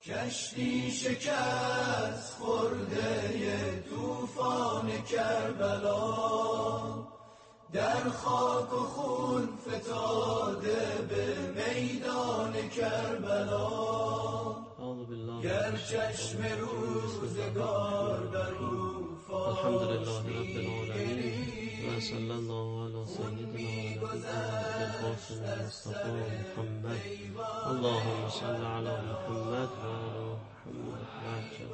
کشتی شکست خورده طوفان کربلا، در خاک و خون فتاده به میدان کربلا. گر چشم روزگار بر او فاش می‌گریست، و صلی الله علی سیدنا و نبینا القاسم المصطفى محمد. اللهم صل علی محمد و آل محمد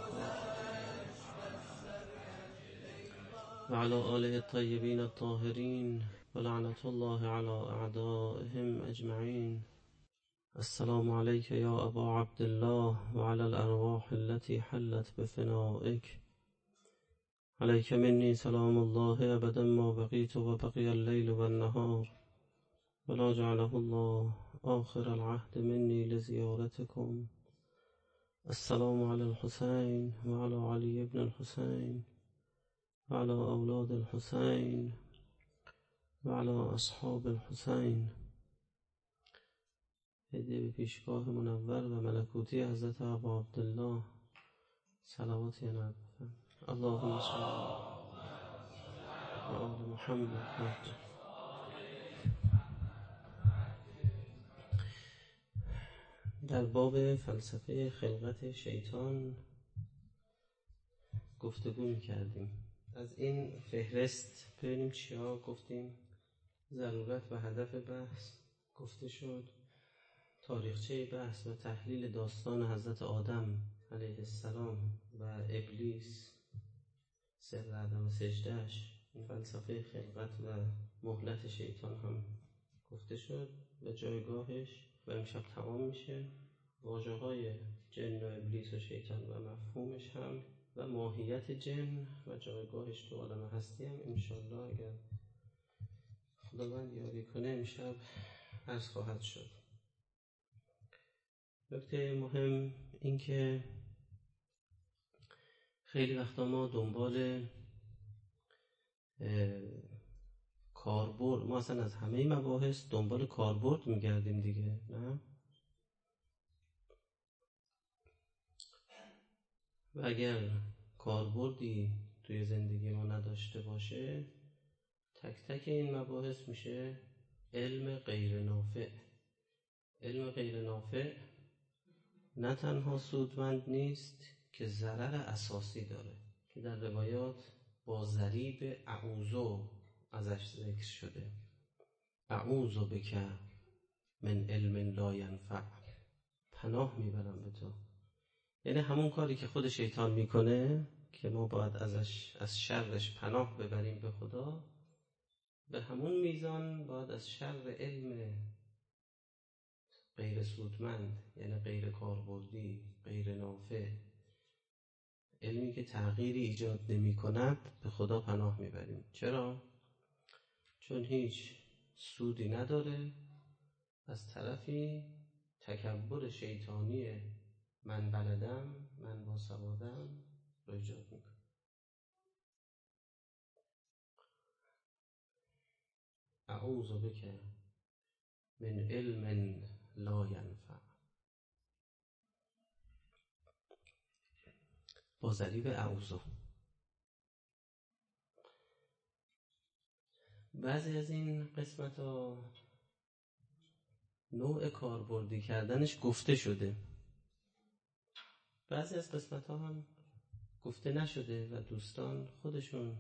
و علی آله الطیبین الطاهرین و لعنت الله علی اعدائهم اجمعین. السلام علیک یا ابا عبدالله و علی الارواح التي حلت بفنائک. علیک منی سلام الله ابدا ما بقیت و بقی اللیل و النهار، ولا جعله الله آخر العهد منی لزیارتکم. السلام علی الحسین و علی علی ابن الحسین و علی اولاد الحسین و علی اصحاب الحسین. هدیه به پیشگاه منور و ملکوتی حضرت ابا عبدالله صلواتی نبی. اللهم صل علی آل محمد. در باب فلسفه خلقت شیطان گفتگو می‌کردیم. از این فهرست ببینیم چیا گفتیم. ضرورت و هدف بحث گفته شد. تاریخچه بحث و تحلیل داستان حضرت آدم علیه السلام و ابلیس، سر عدم سجدهش، فلسفه خلقت و مهلت شیطان هم گفته شد و جایگاهش و امشب تمام میشه. واژه‌های جن و ابلیس و شیطان و مفهومش هم و ماهیت جن و جایگاهش تو عالم هستی هم انشالله اگر خداوند یاری کنه امشب عرض خواهد شد. نکته مهم این که خیلی وقتا ما دنبال کاربرد، ما اصلا از همه مباحث دنبال کاربرد میگردیم دیگه، نه؟ و اگر کاربردی توی زندگی ما نداشته باشه، تک تک این مباحث میشه علم غیر نافع. علم غیر نافع نه تنها سودمند نیست که ضرر اساسی داره که در روایات با ضریب اعوذ ازش ذکر شده. اعوذ بک من علم لا ینفع، پناه میبرم به تو. یعنی همون کاری که خود شیطان میکنه که ما باید از شرش پناه ببریم به خدا، به همون میزان باید از شر علم غیر سودمند، یعنی غیر کاربردی، غیر نافع، علمی که تغییری ایجاد نمی کند، به خدا پناه میبریم. چرا؟ چون هیچ سودی نداره، از طرفی تکبر شیطانی من بلدم، من با سوادم رو ایجاد میکنه. اعوذ بک من علم لا ینفع، با ضریب اعوذ. بعضی از این قسمت ها نوع کاربردی کردنش گفته شده، بعضی از قسمت ها هم گفته نشده و دوستان خودشون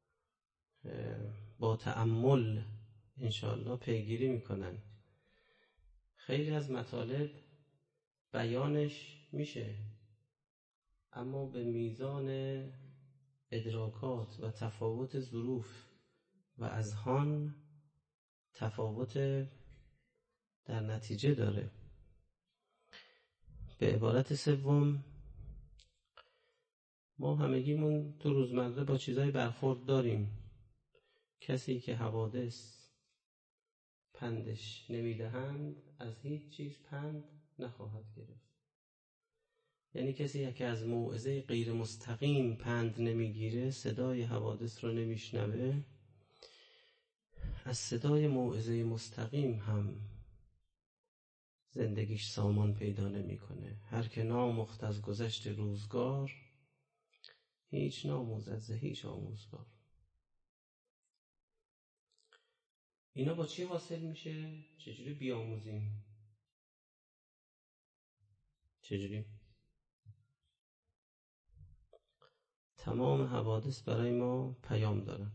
با تأمل انشاءالله پیگیری میکنن. خیلی از مطالب بیانش میشه، اما به میزان ادراکات و تفاوت ظروف و اذهان تفاوت در نتیجه داره. به عبارت سوم، ما همگیمون تو روزمره با چیزای برخورد داریم. کسی که حوادث پندش نمیدهند از هیچ چیز پند نخواهد گرفت. یعنی کسی که از موعظه غیر مستقیم پند نمیگیره، صدای حوادث رو نمیشنوه، از صدای موعظه مستقیم هم زندگیش سامان پیدا نمیکنه. هر که نامخت از گذشت روزگار، هیچ ناموزد ز هیچ آموزگار. اینا با چی حاصل میشه؟ چجوری بیاموزیم؟ چجوری؟ تمام حوادث برای ما پیام دارن.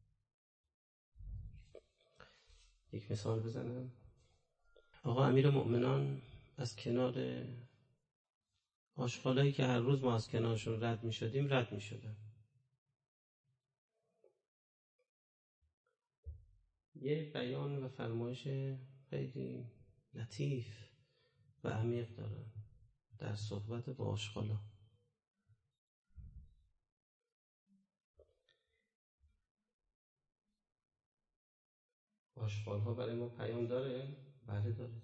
یک مثال بزنم. آقا امیر مؤمنان از کنار آشغالایی که هر روز ما از کنارشون رد می شدیم رد می شدن. یه بیان و فرمایش خیلی لطیف و عمیق دارن در صحبت با آشغالا. آشغال‌ها برای ما پیام داره؟ بله داره.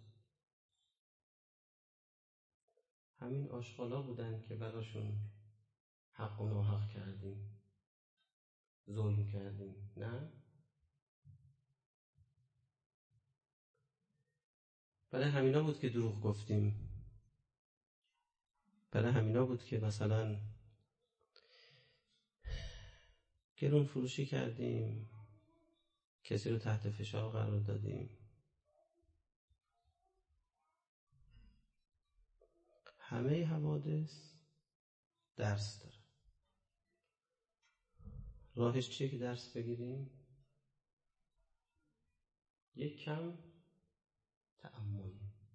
همین آشغالا بودن که براشون حق و ناحق کردیم، ظلم کردیم، نه؟ برای همینا بود که دروغ گفتیم، برای همینا بود که مثلا گرون فروشی کردیم، کسی رو تحت فشار قرار دادیم. همه حوادث درس داره. راهش چیه که درس بگیریم؟ یک کم تأمل.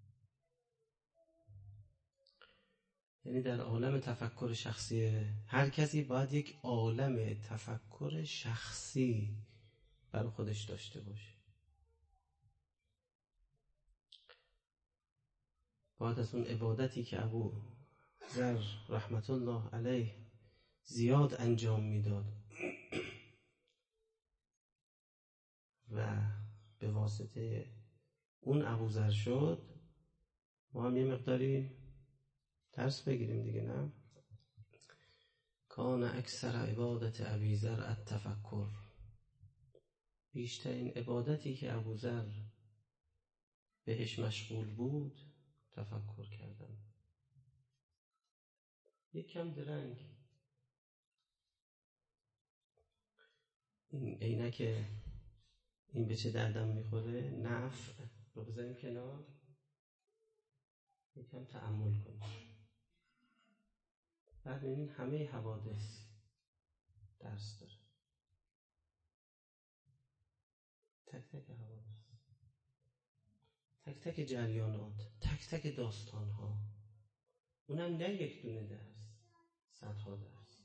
یعنی در عالم تفکر شخصی هر کسی باید یک عالم تفکر شخصی برای خودش داشته باشه. باید از اون عبادتی که ابو ذر رحمت الله علیه زیاد انجام میداد و به واسطه اون ابوذر شد، ما هم یه مقداری درس بگیریم دیگه، نه؟ کان اکثر عبادت ابیذر التفکر. بیشترین عبادتی که ابوذر بهش مشغول بود تفکر کردن. یک کم درنگ. این عینک این به چه دردم میخوره؟ نفع رو بذاریم کنار، یکم تأمل کنیم. بعد ببینید همه حوادث درس داره. تک تک حوادث، تک تک جریانات، تک تک داستانها. اونم نه یک دونه درس، صدها درس.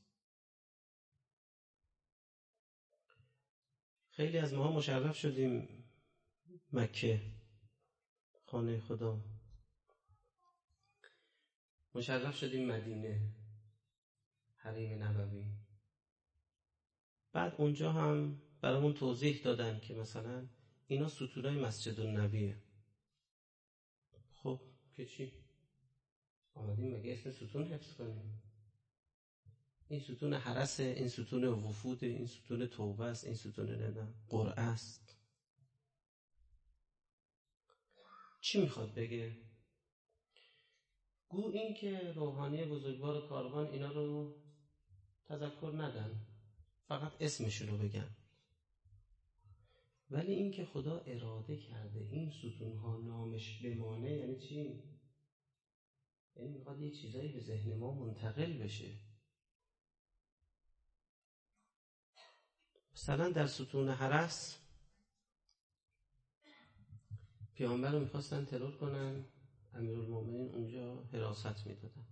خیلی از ماها مشرف شدیم مکه، خانه خدا، مشرف شدیم مدینه، حریم نبوی. بعد اونجا هم برامون توضیح دادن که مثلا اینا ستونای مسجد النبیه. خب که چی؟ آمدیم مگه اسم ستون حفظ کنیم؟ این ستون حرسه، این ستون وفوده، این ستون توبه است، این ستون ندم قرعه است. چی میخواد بگه؟ گو این که روحانی بزرگوار کاروان اینا رو تذکر ندن، فقط اسمشون رو بگن. ولی این که خدا اراده کرده این ستونها نامش بمانه یعنی چی؟ یعنی میخواد یه چیزایی به ذهن ما منتقل بشه. مثلا در ستون حرس پیامبر رو میخواستن ترور کنن، امیرالمومنین اونجا حراست میدادن.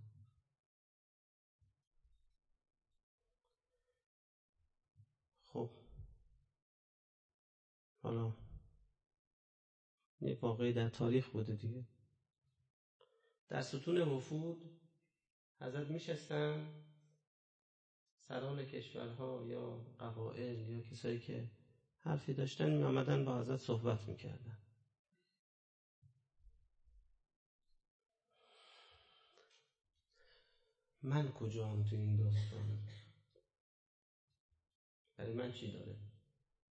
خب حالا یه واقعی در تاریخ بوده دیگه. در ستون وفود حضرت میشستن، سران کشورها یا قبایل یا کسایی که حرفی داشتن می آمدن با حضرت صحبت میکردن. من کجام تو این داستان؟ برای من چی داره؟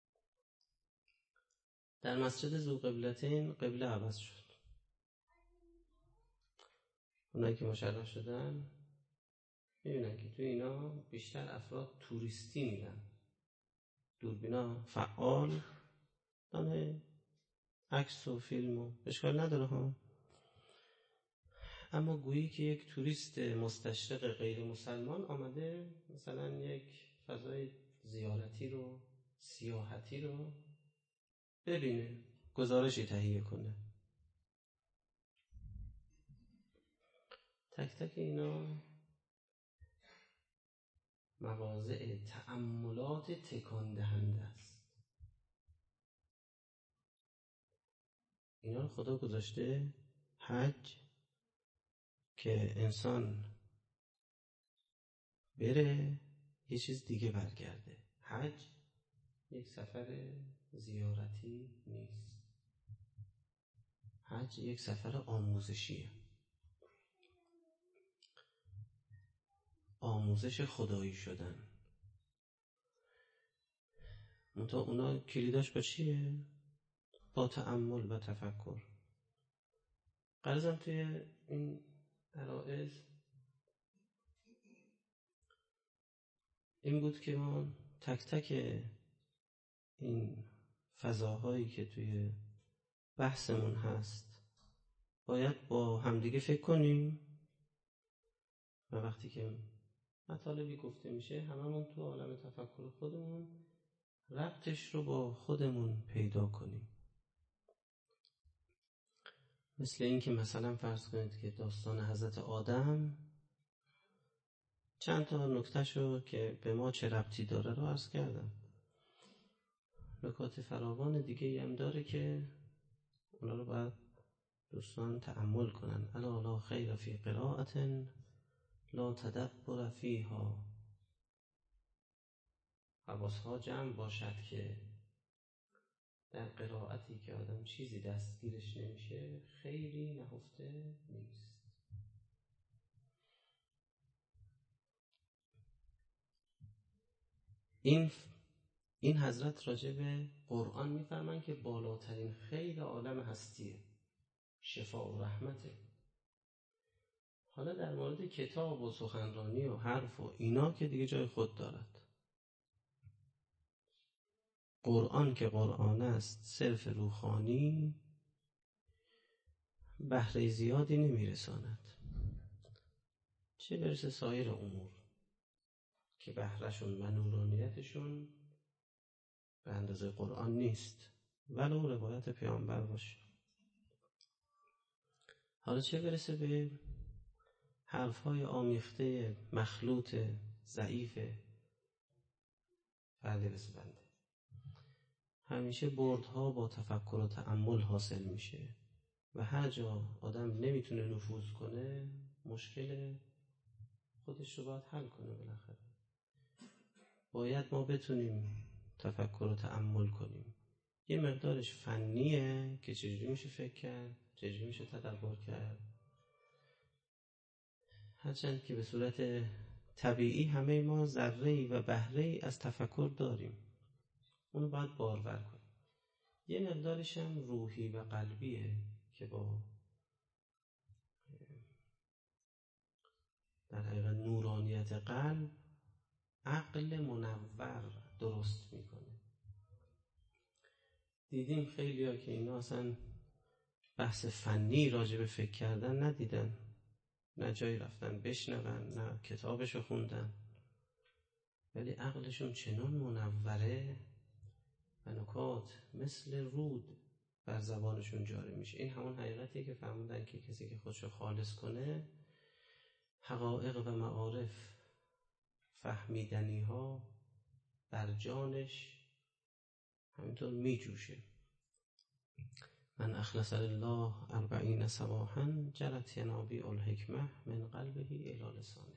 در مسجد ذوالقبلتین قبله عوض شد. اونایی که مشرف شدن میبینن که توی اینا بیشتر افراد توریستی میرن، دوربینا فعال دانه عکس و فیلم و اشکال نداره ها، اما گویی که یک توریست مستشرق غیر مسلمان آمده مثلا یک فضای زیارتی رو، سیاحتی رو ببینه، گزارشی تهیه کنه. تک تک اینا مواضع تأملات تکان دهنده است. اینا رو خدا گذاشته حج که انسان بره یه چیز دیگه برگرده. حج یک سفر زیارتی نیست، حج یک سفر آموزشیه، آموزش خدایی شدن. منتها اونا کلیداش با چیه؟ با تأمل و تفکر. غرضم توی این عرائض این بود که ما تک تک این فضاهایی که توی بحثمون هست باید با همدیگه فکر کنیم و وقتی که مطالبی گفته میشه هممون تو عالم تفکر خودمون ربطش رو با خودمون پیدا کنیم. مثل این که مثلا فرض کنید که داستان حضرت آدم چند تا نکتهشو که به ما چه ربطی داره رو عرض کردم. نکات فراوان دیگه هم داره که اونا رو باید دوستان تأمل کنن. الا لا خیر فی قراءت لا تدبر فیها. حواسها جمع باشد که در قرائتی که آدم چیزی دستگیرش نمیشه خیری نهفته نیست. این حضرت راجع به قرآن میفرمان که بالاترین خیر عالم هستیه، شفا و رحمته. حالا در مورد کتاب و سخنرانی و حرف و اینا که دیگه جای خود دارد. قرآن که قرآن است صرف روحانی بهره زیادی نمیرساند، چه برسه سایر امور که بهرهشون و نورانیتشون به اندازه قرآن نیست ولو روایت پیامبر باشه. حالا چه برسه به حرفهای آمیخته مخلوط ضعیف فرد مثل بنده. همیشه بردها با تفکر و تأمل حاصل میشه و هر جا آدم نمیتونه نفوذ کنه مشکل خودش رو باید حل کنه. بالاخره باید ما بتونیم تفکر و تأمل کنیم. یه مقدارش فنیه که چجوری میشه فکر کرد، چجوری میشه تدبر کرد، هرچند که به صورت طبیعی همه ما ذره‌ای و بهره‌ای از تفکر داریم، اونو باید بارور کنیم. یه مقدارش هم روحی و قلبیه که با در حقیقت نورانیت قلب عقل منور درست میکنه. دیدیم خیلی ها که اینا اصلا بحث فنی راجع به فکر کردن ندیدن، نه جایی رفتن بشنون نه کتابشو خوندن، ولی عقلشون چنان منوره و نکات مثل رود بر زبانشون جاری میشه. این همون حقیقتیه که فهمیدن که کسی که خودشو خالص کنه حقایق و معارف فهمیدنی ها بر جانش همینطور میجوشه. من اخلص لله 40 صباحا جرت ینابیع الحکمه من قلبه الی لسانه.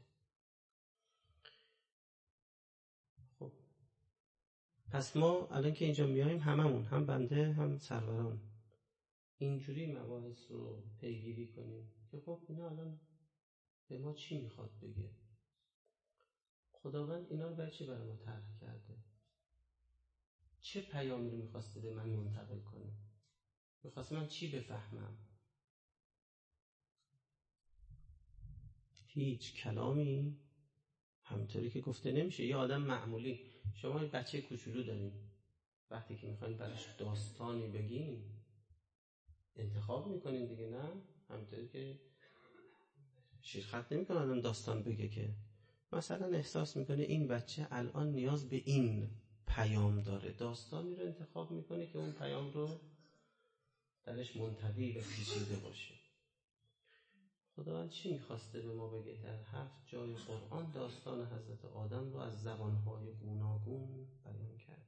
خب پس ما الان که اینجا میایم هممون، هم بنده هم سروران، اینجوری مباحث رو پیگیری کنیم که خب اینا الان به ما چی میخواد بگه، خداوند اینا رو برای چی برای ما طرح کرده، چه پیامی رو میخواسته به من منتقل کنه، میخواسته من چی بفهمم. هیچ کلامی همونطوری که گفته نمیشه. یه آدم معمولی، شما یه بچه کوچولو دارین، وقتی که میخواین براش داستانی بگین انتخاب میکنین دیگه، نه همونطوری که شیرخط نمیکنه آدم داستان بگه که مثلا احساس میکنه این بچه الان نیاز به این پیام داره، داستانی رو انتخاب میکنه که اون پیام رو درش منطوی و پیچیده باشه. خداوند چی میخواسته به ما بگه؟ در 7 جای قرآن داستان حضرت آدم رو از زبانهای گوناگون بیان کرد.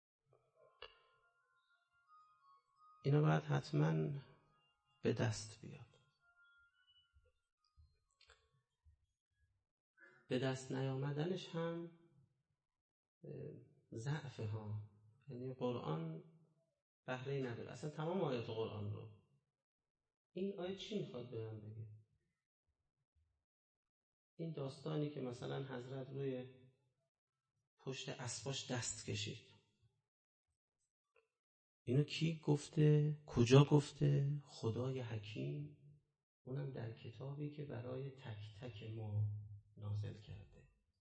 اینا باید حتما به دست بیاد. به دست نیامدنش هم ضعفه ها، یعنی قرآن بهره‌ای نداره. اصلا تمام آیات قرآن رو، این آیه چی میخواد به من بگه؟ این داستانی که مثلا حضرت روی پشت اسباش دست کشید، اینو کی گفته؟ کجا گفته؟ خدای حکیم، اونم در کتابی که برای تک تک ما نازل کرده.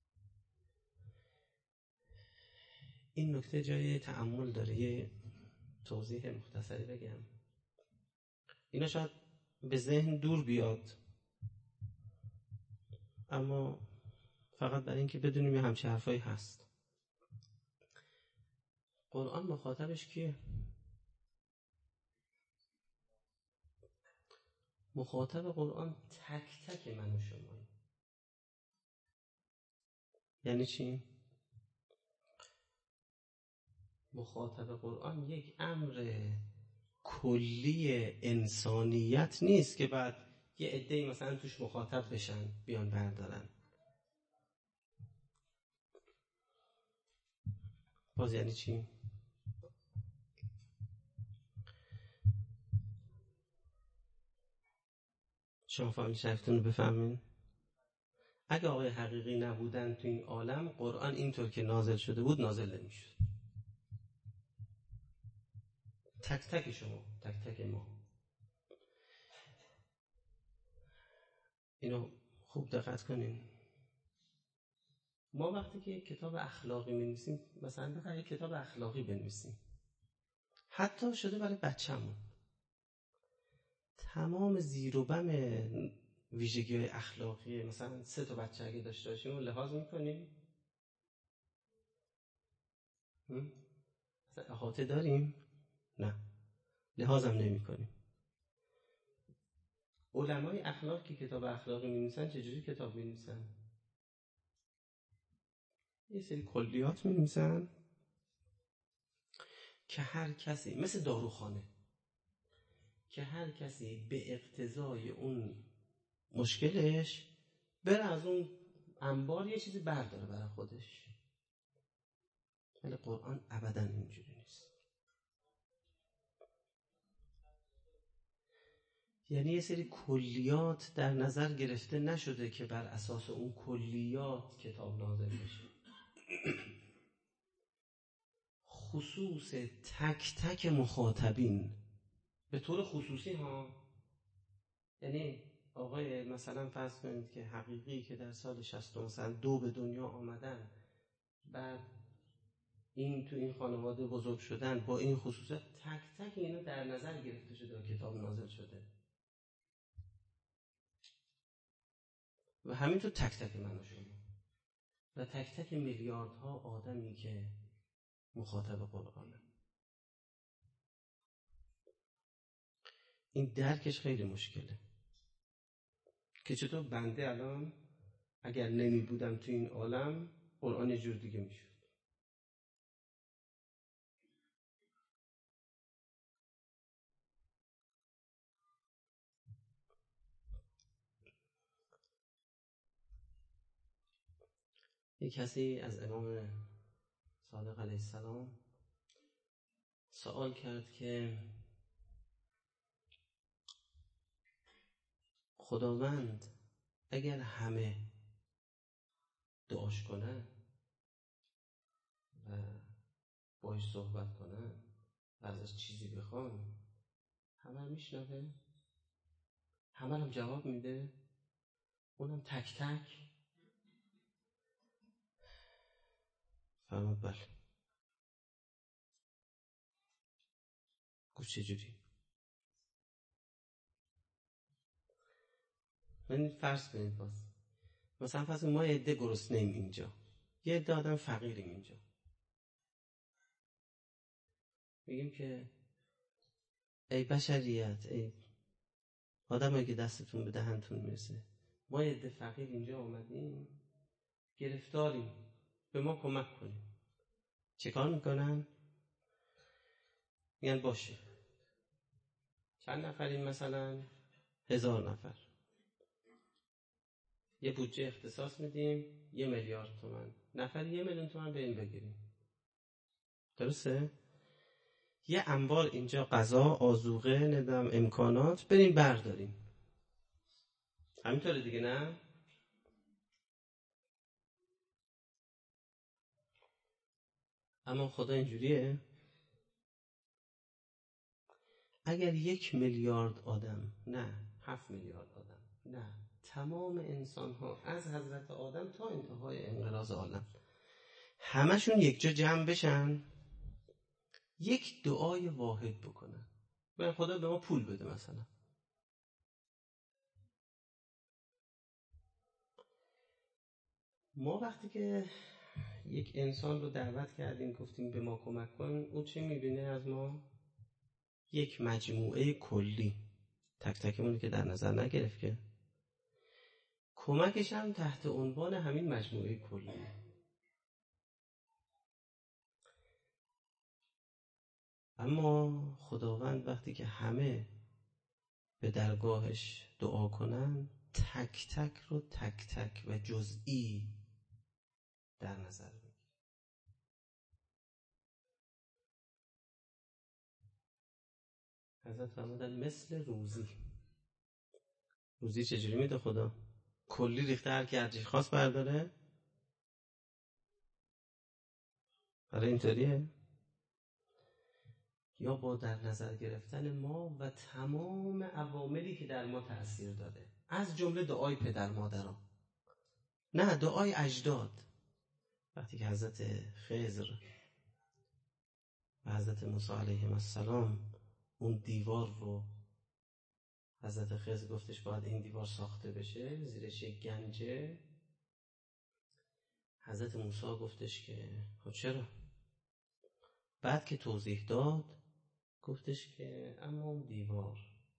این نکته جای تأمل داره. یه توضیح مختصری بگم. اینا شاید به ذهن دور بیاد، اما فقط برای اینکه بدونیم یه همچه حرفایی هست. قرآن مخاطبش کیه؟ مخاطب قرآن تک تک من و شمایی. یعنی چی؟ مخاطب قرآن یک امر کلی انسانیت نیست که بعد یه عده‌ای مثلا توش مخاطب بشن بیان بردارن. باز یعنی چی؟ شما فهمید شرفتون رو بفهمین. اگه آقای حقیقی نبودن تو این عالم، قرآن اینطور که نازل شده بود نازل نمی‌شد. تک تک شما، تک تک ما. اینو خوب دقت کنین. ما وقتی که یک کتاب اخلاقی می‌نویسیم، مثلا بخوایم یک کتاب اخلاقی بنویسیم، حتی شده برای بچه‌مون، تمام زیر و بم ویژگی‌های اخلاقی مثلا 3 تا بچه اگه داشته باشیم لحاظ می‌کنیم؟ مثلا احاطه داریم؟ نه، لحاظم نمی‌کنیم. علمای اخلاق که کتاب اخلاقی می‌نویسن چجوری کتاب می‌نویسن؟ یه سری کلیات می‌نویسن که هر کسی، مثل داروخانه، که هر کسی به اقتضای اون مشکلش بره از اون انبار یه چیزی برداره برای خودش. ولی قرآن ابداً اینجوری نیست. یعنی یه سری کلیات در نظر گرفته نشده که بر اساس اون کلیات کتاب نازل بشه. خصوص تک تک مخاطبین به طور خصوصی ها، یعنی آقای مثلا فرض کنید که حقیقی که در سال 62 به دنیا آمدن، بعد این تو این خانواده بزرگ شدن، با این خصوصیت تک تک اینا در نظر گرفته شده و کتاب نازل شده. و همینطور تک تک من و شما و تک تک میلیاردها آدمی که مخاطب قرآنه. این درکش خیلی مشکله که چطور بنده الان اگر نمی بودم تو این عالم، قرآن یه جور دیگه میشد. یک کسی از امام صادق علیه السلام سوال کرد که خداوند اگر همه دعاش کنن و باش صحبت کنن و ازش چیزی بخوان، همه میشنوه؟ همه هم جواب میده؟ اونم تک تک. فرمود بله. گفت چجوری؟ من فرض کنید باز مثلا فرض ما یه عده گرسنه‌ایم اینجا، یه عده آدم فقیریم اینجا، میگیم که ای بشریت، ای آدمایی که دستتون به دهنتون میرسه، ما یه عده فقیر اینجا آمدیم، گرفتاریم، به ما کمک کنیم. چه کار میکنن؟ میگن باشه. چند نفریم؟ مثلا 1000 نفر. یه بودجه اختصاص میدیم 1 میلیارد تومان، نفر 1 میلیون تومان به این بگیریم. درسته؟ یه انبار اینجا غذا، آذوقه، ندم امکانات بریم برداریم. همینطوره دیگه نه؟ اما خدا اینجوریه؟ اگر 1 میلیارد آدم، نه 7 میلیارد آدم، نه تمام انسان ها از حضرت آدم تا انتهای انقراض عالم همشون یک جا جمع بشن، یک دعای واحد بکنن، به خدا به ما پول بده. مثلا ما وقتی که یک انسان رو دعوت کردیم گفتیم به ما کمک کن، او چه میبینه از ما؟ یک مجموعه کلی، تک تکمونی که در نظر نگرفت که کمکش هم تحت عنوان همین مجموعه کلی. اما خداوند وقتی که همه به درگاهش دعا کنن، تک تک رو تک تک و جزئی در نظر بگیر. حضرت فرمودن مثل روزی. روزی چجوری میده خدا؟ کلی ریخته، هر کی هرچی خواست برداره؟ برای اینطوریه؟ یا با در نظر گرفتن ما و تمام عواملی که در ما تأثیر داره، از جمله دعای پدر مادران، نه دعای اجداد. وقتی که حضرت خضر و حضرت موسی علیهم السلام اون دیوار رو، حضرت خضر گفتش باید این دیوار ساخته بشه، زیرش یک گنجه. حضرت موسی گفتش که خب چرا؟ بعد که توضیح داد گفتش که اما اون دیوار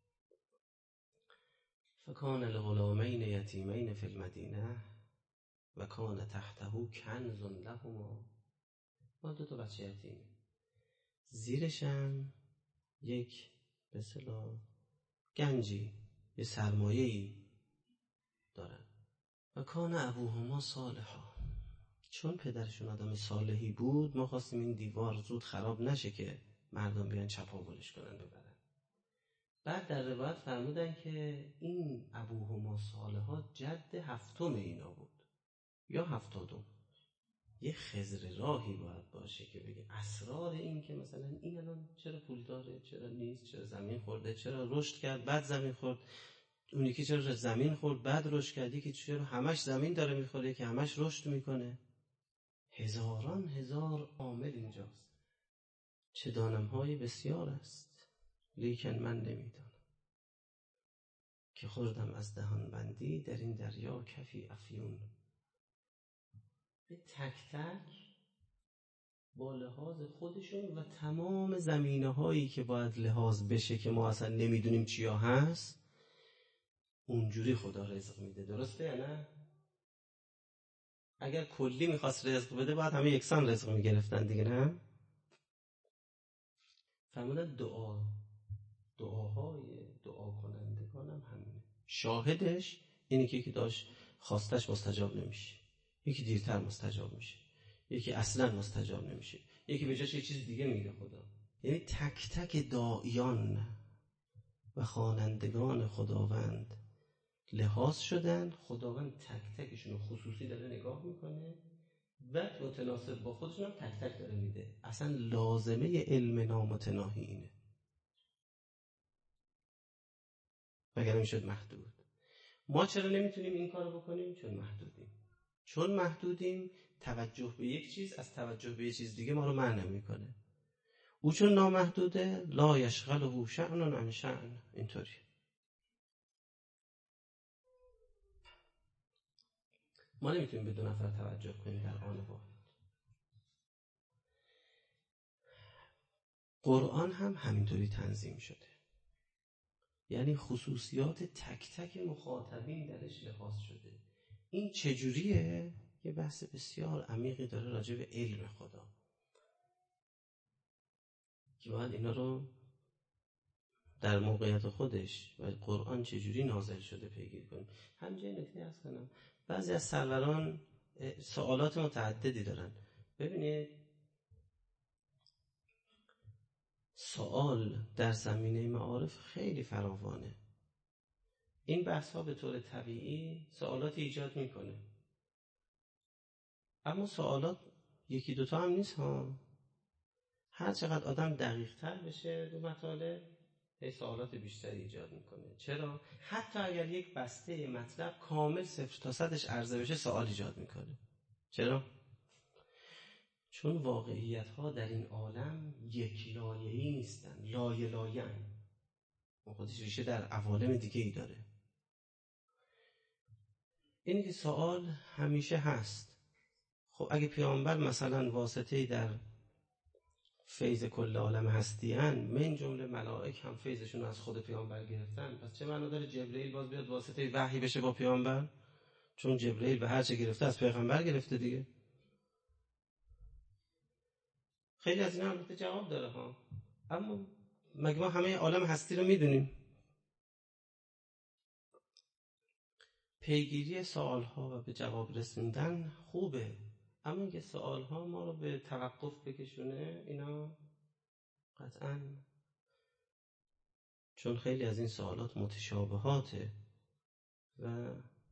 فکان لغلامین یتیمین فی المدینه و کان تحته کنز لهما، ما 2 بچه یتیمه، زیرشم یک به اصطلاح گنجی، یه سرمایه‌ای دارن. و کان ابوهما صالحا، چون پدرشون آدم صالحی بود، ما خواستیم این دیوار زود خراب نشه که مردم بیان چپاولش کنن ببرن. بعد در روایت فرمودن که این ابوهما صالحا جد 7م اینا بود یا 70م. یه خضر راهی باید باشه که بگه اسرار این که مثلا این الان چرا پول داره، چرا نیست، چرا زمین خورده، چرا رشد کرد بعد زمین خورد، اون یکی چرا زمین خورد بعد رشد کرد، یکی چرا همش زمین داره میخوره که همش رشد میکنه. هزاران هزار عامل اینجاست. چه دانم‌های بسیار است، لیکن من نمیدانم که خوردم از دهان بندی در این دریا کفی افیون. به تک تک با لحاظ خودشون و تمام زمینه هایی که باید لحاظ بشه که ما اصلا نمیدونیم چیا هست، اونجوری خدا رزق میده. درسته یا نه؟ اگر کلی میخواست رزق بده باید همه یکسان رزق میگرفتن دیگه، نه؟ فرمودن دعاهای دعا کنندگان هم همینه. شاهدش اینی که داشت خواستش مستجاب نمیشه، یکی دیرتر مستجاب میشه، یکی اصلا مستجاب نمیشه، یکی به جاش یه چیز دیگه میگه خدا. یعنی تک تک داعیان و خوانندگان خداوند لحاظ شدن، خداوند تک تکشون رو خصوصی داره نگاه میکنه و متناسب با خودشون هم تک تک داره میده. اصلا لازمه علم نامتناهی اینه، وگرنه میشد محدود. ما چرا نمیتونیم این کارو بکنیم؟ چون محدودیم. توجه به یک چیز از توجه به یک چیز دیگه ما رو منع نمیکنه. او چون نامحدوده لا یشغله شأن عن شأن. اینطوری ما نمیتونیم به دو نفر توجه کنیم در آن واحد. قرآن هم همینطوری تنظیم شده، یعنی خصوصیات تک تک مخاطبین درش لحاظ شده. این چجوریه؟ یه بحث بسیار عمیقی داره راجع به علم خدا که باید اینا رو در موقعیت خودش و قرآن چجوری نازل شده پیگیری کنیم. همینجا نکته عرض کنم، بعضی از سروران سوالات متعددی دارن. ببینید سوال در زمینه معارف خیلی فراوانه. این بحث ها به طور طبیعی سوالاتی ایجاد میکنه، اما سوالات یکی دوتا هم نیست ها. هر چقدر آدم دقیق تر بشه دو مطالب سوالات بیشتری ایجاد میکنه. چرا؟ حتی اگر یک بسته مطلب کامل 0 تا 100ش عرضه بشه سوال ایجاد میکنه. چرا؟ چون واقعیت ها در این عالم یک لایه‌ای نیستن، لایه لایه‌اند. خودش ریشه در عوالم دیگه ای داره. اینی که سوال همیشه هست. خب اگه پیامبر مثلا واسطه‌ای در فیض کل عالم هستی‌اند، من جمله ملائک هم فیضشون از خود پیامبر گرفتن، پس چه معنا داره جبرئیل باز بیاد واسطه وحی بشه با پیامبر؟ چون جبرئیل به هر چه گرفته از پیغمبر گرفته دیگه. خیلی از اینا البته جواب داره ها، اما مگه ما همه عالم هستی رو میدونیم؟ پیگیری سوال‌ها و به جواب رسوندن خوبه، اما اینکه سوال‌ها ما رو به توقف بکشونه اینا قطعاً، چون خیلی از این سوالات متشابهاته و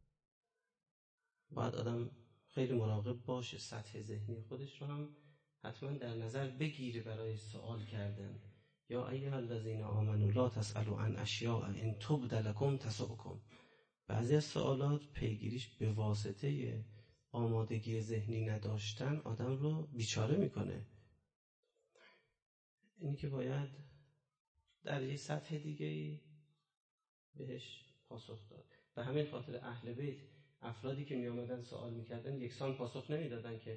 باید آدم خیلی مراقب باشه، سطح ذهنی خودش رو هم حتما در نظر بگیره برای سوال کردن. یا ایها الذین آمنوا لا تسألوا عن اشیاء ان تبد لکم تسؤکم. بعضی از سوالات پیگیریش به واسطه آمادگی ذهنی نداشتن آدم رو بیچاره میکنه. اینی که باید در یه سطح دیگه‌ای بهش پاسخ داد. به همین خاطر اهل بیت افرادی که می آمدن سوال میکردن یکسان پاسخ نمیدادن، که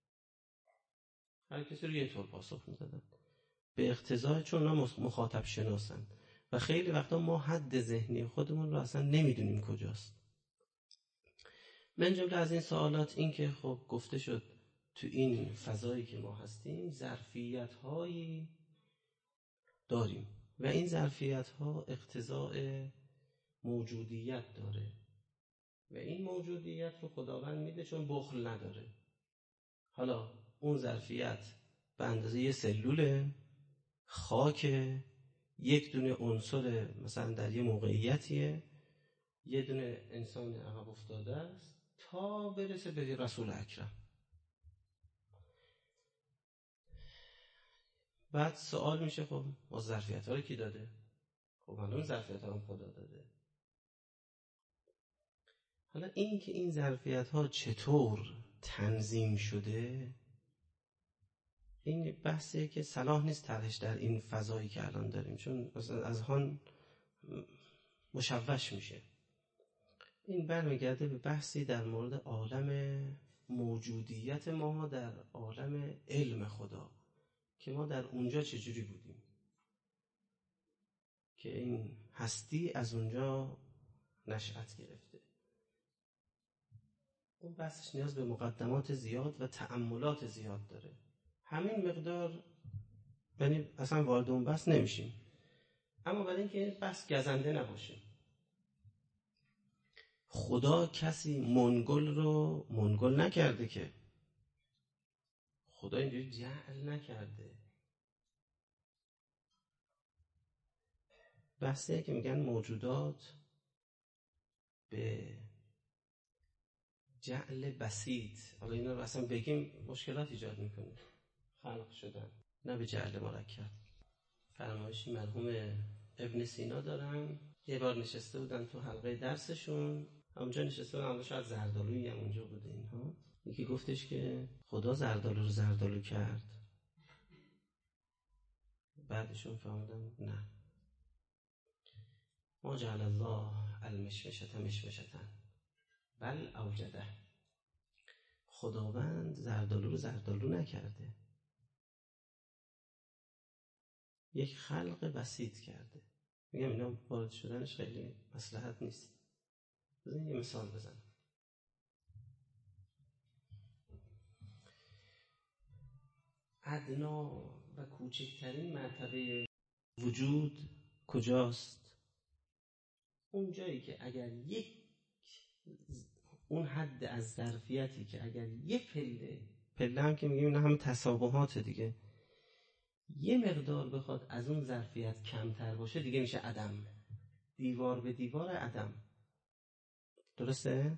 هر کسی رو یه طور پاسخ میدادن به اقتضای، چون اونا مخاطب شناسن و خیلی وقتا ما حد ذهنی خودمون رو اصلا نمیدونیم کجاست. من جمله از این سوالات این که خب گفته شد تو این فضایی که ما هستیم ظرفیت هایی داریم و این ظرفیت ها اقتضاء موجودیت داره و این موجودیت رو خداوند میده چون بخل نداره. حالا اون ظرفیت به اندازه یه سلوله، خاک، یک دونه عنصر مثلا در یه موقعیتیه، یه دونه انسان عقب افتاده است تا برسه به رسول اکرم. بعد سوال میشه خب ما ظرفیت ها رو کی داده؟ خب معلوم ظرفیت ها هم خدا داده. حالا این که این ظرفیت ها چطور تنظیم شده این بحثیه که صلاح نیست طرحش در این فضایی که الان داریم، چون مثلا از هان مشوش میشه. این برمیگرده به بحثی در مورد عالم موجودیت ما در عالم علم خدا که ما در اونجا چجوری بودیم، که این هستی از اونجا نشأت گرفته. اون بحثش نیاز به مقدمات زیاد و تأملات زیاد داره. همین مقدار یعنی اصلا وارد اون بحث نمیشیم، اما برای اینکه بحث گزنده نباشه، خدا کسی منگل رو منگل نکرده، که خدا اینجوری جعل نکرده. بحثیه که میگن موجودات به جعل بسیط، حالا اینا رو اصلا بگیم مشکلات ایجاد میکنه، خلق شدن، نه به جعل مرکب. فرمایشی مرحوم ابن سینا دارن، یه بار نشسته بودن تو حلقه درسشون، اونجا نشسته بودن، حالا شاید زردالویی هم اونجا بوده اینها. یکی گفتش که خدا زردالو رو زردالو کرد. بعدشون فهمیدن نه، ما جعل الله المشمشة مشمشة بل اوجده. خداوند زردالو رو زردالو نکرده، یک خلق بسیط کرده. میگم اینا وارد شدنش خیلی مصلحت نیست. بزنید یه مثال بزنم. ادنا و کوچکترین مرتبه وجود کجاست؟ اون جایی که اگر اون حد از ظرفیتی که اگر یه پله هم که میگیم اینا همه تسابقات دیگه، یه مقدار بخواد از اون ظرفیت کمتر باشه دیگه میشه عدم. دیوار به دیوار عدم. درسته؟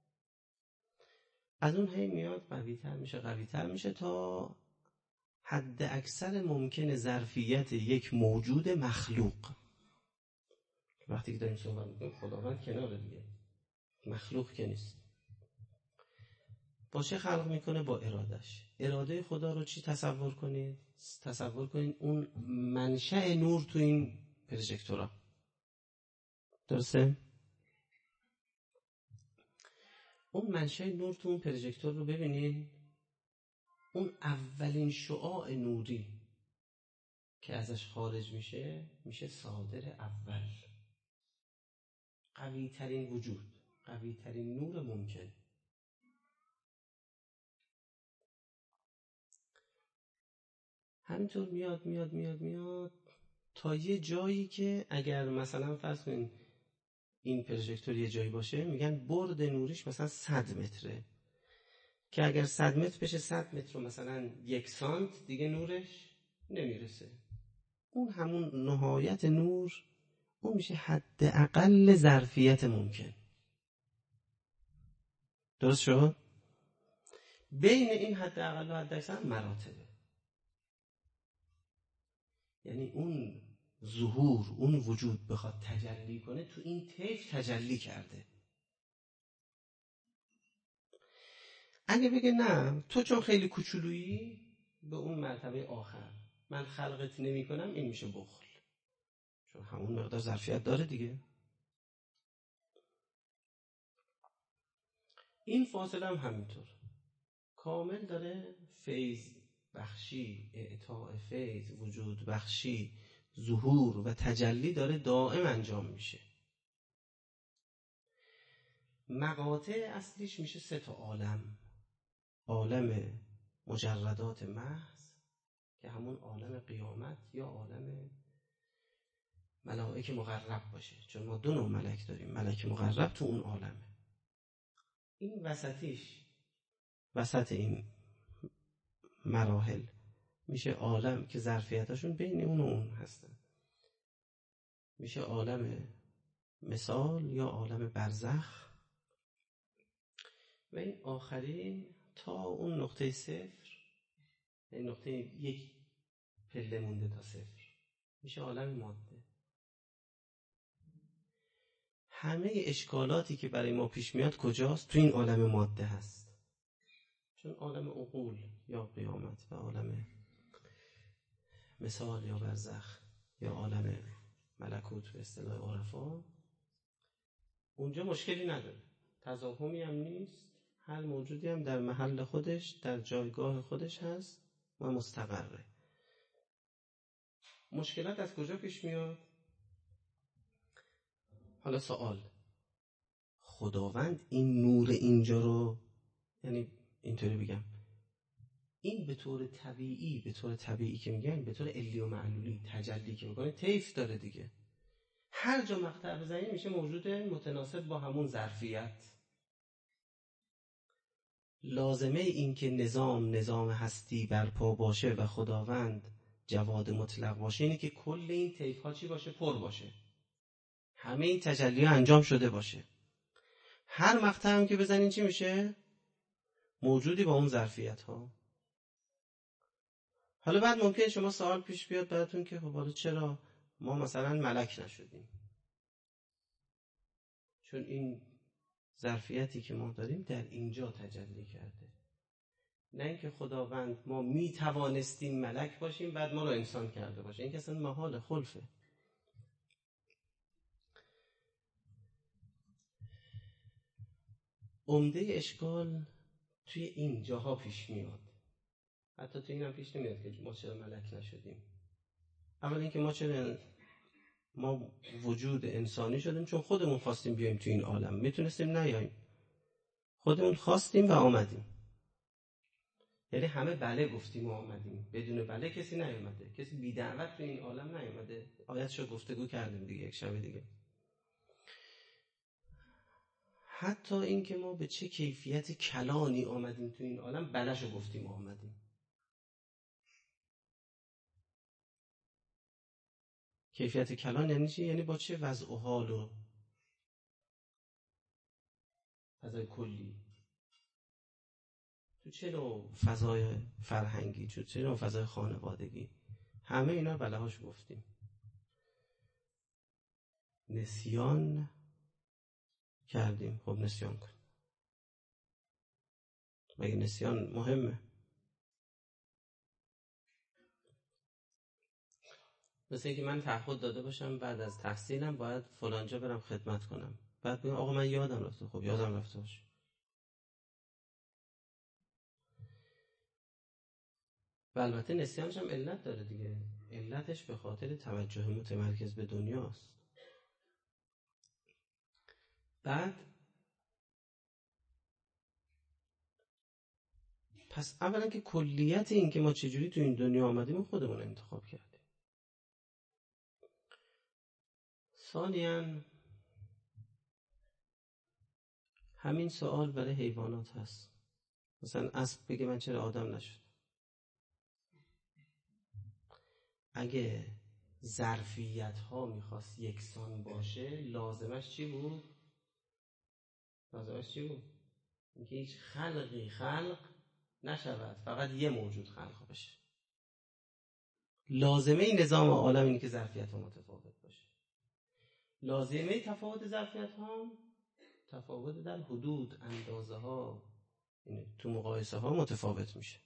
از اون هی میاد قوی‌تر میشه تا حد اکثر ممکن ظرفیت یک موجود مخلوق. وقتی که داریم صحبت میکنیم خداوند کناره دیگه، مخلوق که نیست. با چه خلق میکنه؟ با ارادش. اراده خدا رو چی تصور کنید؟ تصور کنید اون منشأ نور تو این پروژکتورا. درسته؟ اون منشأ نور تو اون پروژکتور رو ببینید، اون اولین شعاع نوری که ازش خارج میشه صادر اول، قوی ترین وجود، قوی ترین نور ممکن. همینطور میاد تا یه جایی که اگر مثلا فرض کنین این پروژکتور یه جایی باشه، میگن برد نوریش مثلا 100 متره، که اگر 100 متر بشه 100 متر رو مثلا 1 سانت دیگه نورش نمیرسه. اون همون نهایت نور، اون میشه حد اقل ظرفیت ممکن. درست شد؟ بین این حد اقل و حد اکثر مراتبه. یعنی اون ظهور، اون وجود بخواد تجلی کنه، تو این طیف تجلی کرده. اگه بگه نه تو چون خیلی کوچولویی، به اون مرتبه آخر من خلقت نمی کنم، این میشه بخل، چون همون مقدار ظرفیت داره دیگه. این فاصله هم همینطور کامل داره فیض بخشی، اعطاء فیض، وجود بخشی، ظهور و تجلی داره دائم انجام میشه. مقاطع اصلیش میشه 3 تا عالم. عالم مجردات محض که همون عالم قیامت یا عالم ملائک مقرب باشه، چون ما 2 نوع ملک داریم، ملک مقرب تو اون عالمه. این وسط این مراحل میشه عالم که ظرفیتاشون بین اون و اون هستن، میشه عالم مثال یا عالم برزخ. و این آخرین تا اون نقطه 0، این نقطه 1 پله مونده تا 0، میشه عالم ماده. همه اشکالاتی که برای ما پیش میاد کجاست؟ تو این عالم ماده هست. چون عالم عقول یا قیامت و عالم مثال یا برزخ یا عالم ملکوت به اصطلاح عرفا، اونجا مشکلی نداره، تضاهمی هم نیست، هر موجودی هم در محل خودش، در جایگاه خودش هست و مستقره. مشکلات از کجا پیش میاد؟ حالا سوال، خداوند این نور اینجا رو، یعنی اینطوری بگم، این به طور طبیعی که میگن، به طور علی و معلولی تجلی که میکنه طیف داره دیگه. هر جا مقطع بزنی میشه موجود متناسب با همون ظرفیت. لازمه این که نظام هستی برپا باشه و خداوند جواد مطلق باشه اینه که کل این طیف ها چی باشه؟ پر باشه، همه این تجلی ها انجام شده باشه. هر مقطع هم که بزنین چی میشه؟ موجودی با اون ظرفیت ها. حالا بعد ممکنه شما سوال پیش بیاد براتون که خب حالا چرا ما مثلا ملک نشدیم، چون این ظرفیتی که ما داریم در اینجا تجلی کرده. نه اینکه خداوند ما می توانستیم ملک باشیم بعد ما رو انسان کرده باشه، این که اصلا محال، خلفه. عمده اشکال توی این جاها پیش میاد، حتی توی این هم پیش نمیاد که ما چرا ملک نشدیم. اول اینکه ما وجود انسانی شدیم چون خودمون خواستیم بیایم توی این عالم، میتونستیم نیاییم، خودمون خواستیم و آمدیم. یعنی همه بله گفتیم و آمدیم، بدون بله کسی نیامده، کسی بی دعوت توی این عالم نیامده. آیتشو گفتگو کردیم دیگه یک شب دیگه. حتی این که ما به چه کیفیت کلانی آمدیم توی این عالم، بله‌شو گفتیم و آمدیم. کیفیت کلان یعنی چی؟ یعنی با چه وضع و حال و فضای کلی، تو چه نوع فضای فرهنگی، تو چه نوع فضای خانوادگی، همه اینا بلهاش گفتیم. نسیان کردیم. خب نسیان کن، مگه نسیان مهمه؟ مثل اینکه من تعهد داده باشم بعد از تحصیلم باید فلانجا برم خدمت کنم، بعد بگم آقا من یادم رفته. خب یادم رفته باشه. و البته نسیانش هم علت داره دیگه. علتش به خاطر توجه متمرکز به دنیاست. بعد پس اولا که کلیت این که ما چجوری تو این دنیا آمدیم خودمون انتخاب کردیم. ثانیاً همین سوال برای حیوانات هست. مثلا اسب بگه من چرا آدم نشد؟ اگه ظرفیت ها میخواست یکسان باشه لازمش چی بود؟ اینکه هیچ خلقی خلق نشود، فقط یه موجود خلق بشه. لازمه این نظام عالم اینه که ظرفیت ها متفاوت باشه. لازمه تفاوت ظرفیت ها تفاوت در حدود، اندازه ها، تو مقایسه ها متفاوت میشه.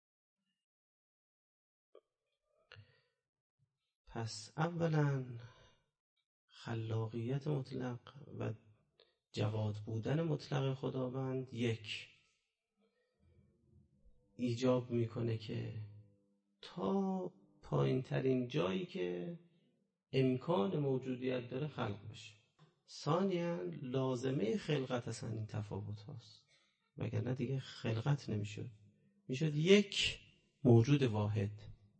پس اولا خلاقیت مطلق و جواد بودن مطلق خداوند یک ایجاب میکنه که تا پایین ترین جایی که امکان موجودیت داره خلق بشه. ثانیاً لازمه خلقت اصلا این تفاوت هاست، وگرنه دیگه خلقت نمیشد، میشد یک موجود واحد.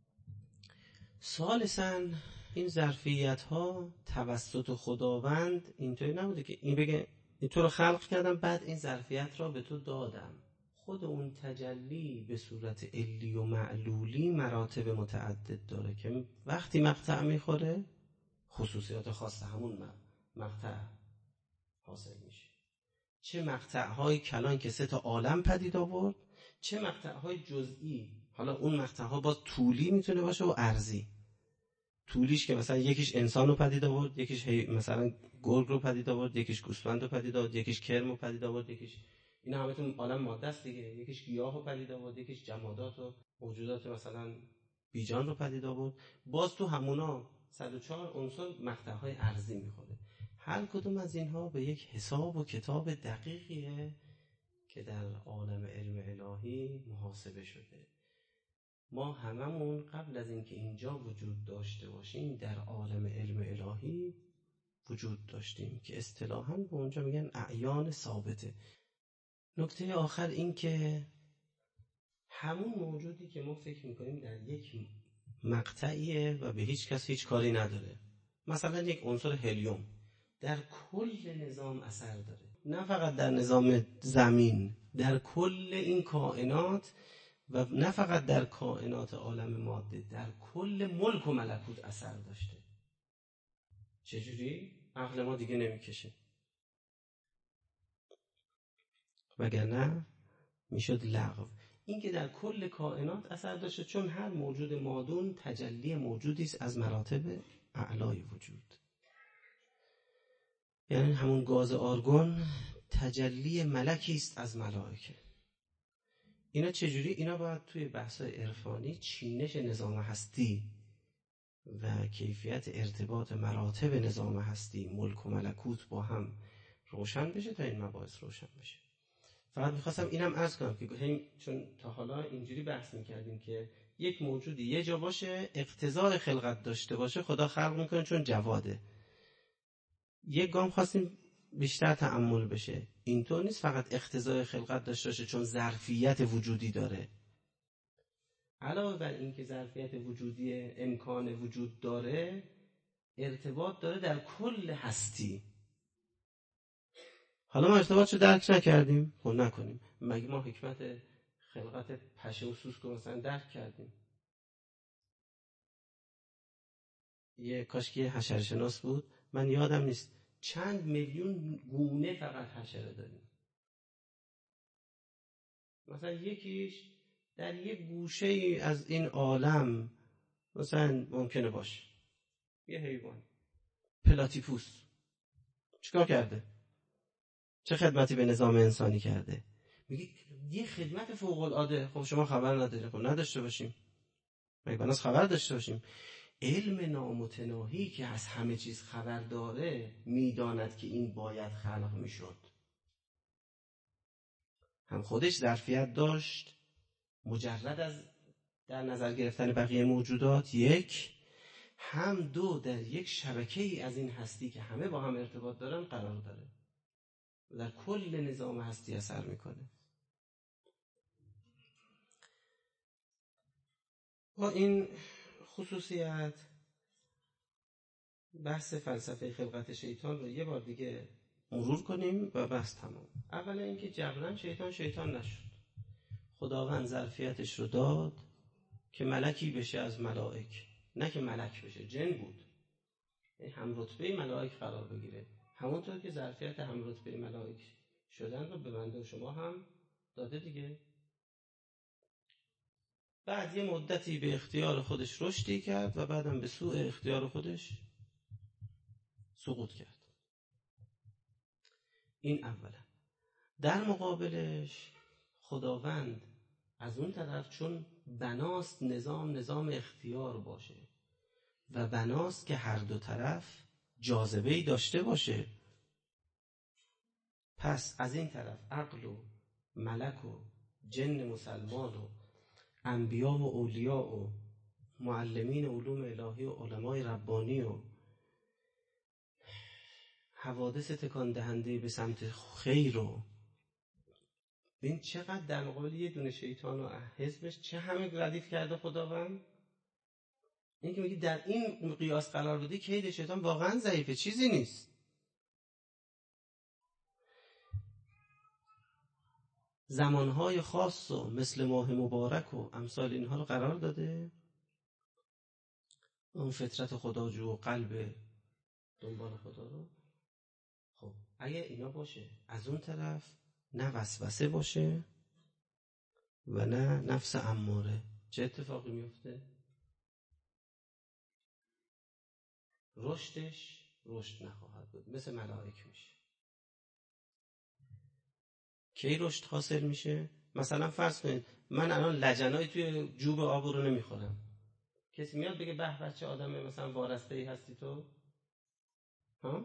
ثالثاً این ظرفیت ها توسط خداوند اینطوری نبوده که این بگه این تو رو خلق کردم بعد این ظرفیت را به تو دادم. خود اون تجلی به صورت علی و معلولی مراتب متعدد داره که وقتی مقطع میخوره خصوصیات خاص همون مقطع حاصل میشه. چه مقطع‌های کلان که 3 عالم پدید آورد، چه مقطع‌های جزئی. حالا اون مقطع‌ها باز طولی میتونه باشه و عرضی. طولیش که مثلا یکیش انسان رو پدید آورد، یکیش مثلا گرگ رو پدید آورد، یکیش گوسفند رو پدید آورد، یکیش کرم رو پدید آورد، یکیش اینا همه تو عالم ماده است دیگه. یکیش گیاه رو پدید آورد، یکیش جمادات و موجودات مثلا بیجان رو پدید آورد. باز تو همونا 104 عنصر مقطع‌های ارضی میخوره. هر کدوم از اینها به یک حساب و کتاب دقیقیه که در عالم علم الهی محاسبه شده. ما هممون قبل از اینکه اینجا وجود داشته باشیم در عالم علم الهی وجود داشتیم که اصطلاحاً به اونجا میگن اعیان ثابته. نکته آخر این که همون موجودی که ما فکر میکنیم در یک مقطعیه و به هیچ کس هیچ کاری نداره، مثلا یک عنصر هلیوم در کل نظام اثر داره، نه فقط در نظام زمین، در کل این کائنات و نه فقط در کائنات عالم ماده، در کل ملک و ملکوت اثر داشته. چجوری؟ عقل ما دیگه نمیکشه، وگرنه میشد لغو. این که در کل کائنات اثر داشته چون هر موجود مادون تجلی موجودی است از مراتب اعلای وجود. یعنی همون گاز آرگون تجلی ملکی است از ملائکه. اینا چجوری؟ اینا باید توی بحث‌های عرفانی چینش نظام هستی و کیفیت ارتباط مراتب نظام هستی، ملک و ملکوت با هم روشن بشه تا این مباحث روشن بشه. فقط میخواستم اینم عرض کنم که چون تا حالا اینجوری بحث میکردیم که یک موجودی یه جا باشه اقتضای خلقت داشته باشه، خدا خلق میکنه چون جواده. یک گام خواستیم بیشتر تأمل بشه، اینطور نیست فقط اقتضای خلقت داشته باشه چون ظرفیت وجودی داره. علاوه بر این که ظرفیت وجودی امکان وجود داره، ارتباط داره در کل هستی. حالا ما ارتباطشو درک نکردیم، خب نکنیم. مگه ما حکمت خلقت پشه و سوسک رو مثلا درک کردیم؟ یه کاشکی حشره شناس بود، من یادم نیست چند میلیون گونه فقط حشره داریم. مثلا یکیش در یک گوشه ای از این عالم مثلا ممکنه باشه یه حیوان پلاتیپوس. چیکار کرده؟ چه خدمتی به نظام انسانی کرده؟ میگه یه خدمت فوق العاده. خب شما خبر ندارید؟ خب نداشته باشیم. مگه بناس خبر داشته باشیم؟ علم نامتناهی که از همه چیز خبر داره میداند که این باید خلق میشد. هم خودش ظرفیت داشت مجرد از در نظر گرفتن بقیه موجودات، یک، هم دو، در یک شبکه ای از این هستی که همه با هم ارتباط دارن قرار داره و در کل نظام هستی اثر میکنه. با این خصوصیت بحث فلسفه خلقت شیطان رو یه بار دیگه مرور کنیم و بحث تمام. اولا اینکه جبران شیطان نشد. خداوند ظرفیتش رو داد که ملکی بشه از ملائک، نه که ملک بشه، جن بود، هم رتبه ملائک قرار بگیره. همونطور که ظرفیت هم رتبه ملائک شدن رو به بنده و شما هم داده دیگه. بعد یه مدتی به اختیار خودش رشدی کرد و بعدم به سوء اختیار خودش سقوط کرد. این اولا. در مقابلش خداوند از اون طرف چون بناست نظام اختیار باشه و بناست که هر دو طرف جاذبه‌ای داشته باشه، پس از این طرف عقل و ملک و جن مسلمان و انبیا و اولیاء و معلمین علوم الهی و علمای ربانی و حوادث تکان دهنده به سمت خیر و این چقدر در مقابل یه دونه شیطان و حزبش چه همه ردیف کرده خداوند. این که میگی در این قیاس قرار بدی کید شیطان واقعا ضعیفه، چیزی نیست. زمانهای خاص و مثل ماه مبارک و امثال اینها رو قرار داده. اون فطرت خداجو و قلب دنبال خدا رو. خب اگه اینا باشه، از اون طرف نه وسوسه باشه و نه نفس اماره، چه اتفاقی میفته؟ رشدش رشد نخواهد بود، مثل ملائک میشه. کی رشد حاصل میشه؟ مثلا فرض کنید من الان لجنایی توی جوب آب رو نمیخورم، کسی میاد بگه به بچه آدمه مثلا وارسته‌ای هستی تو؟ ها؟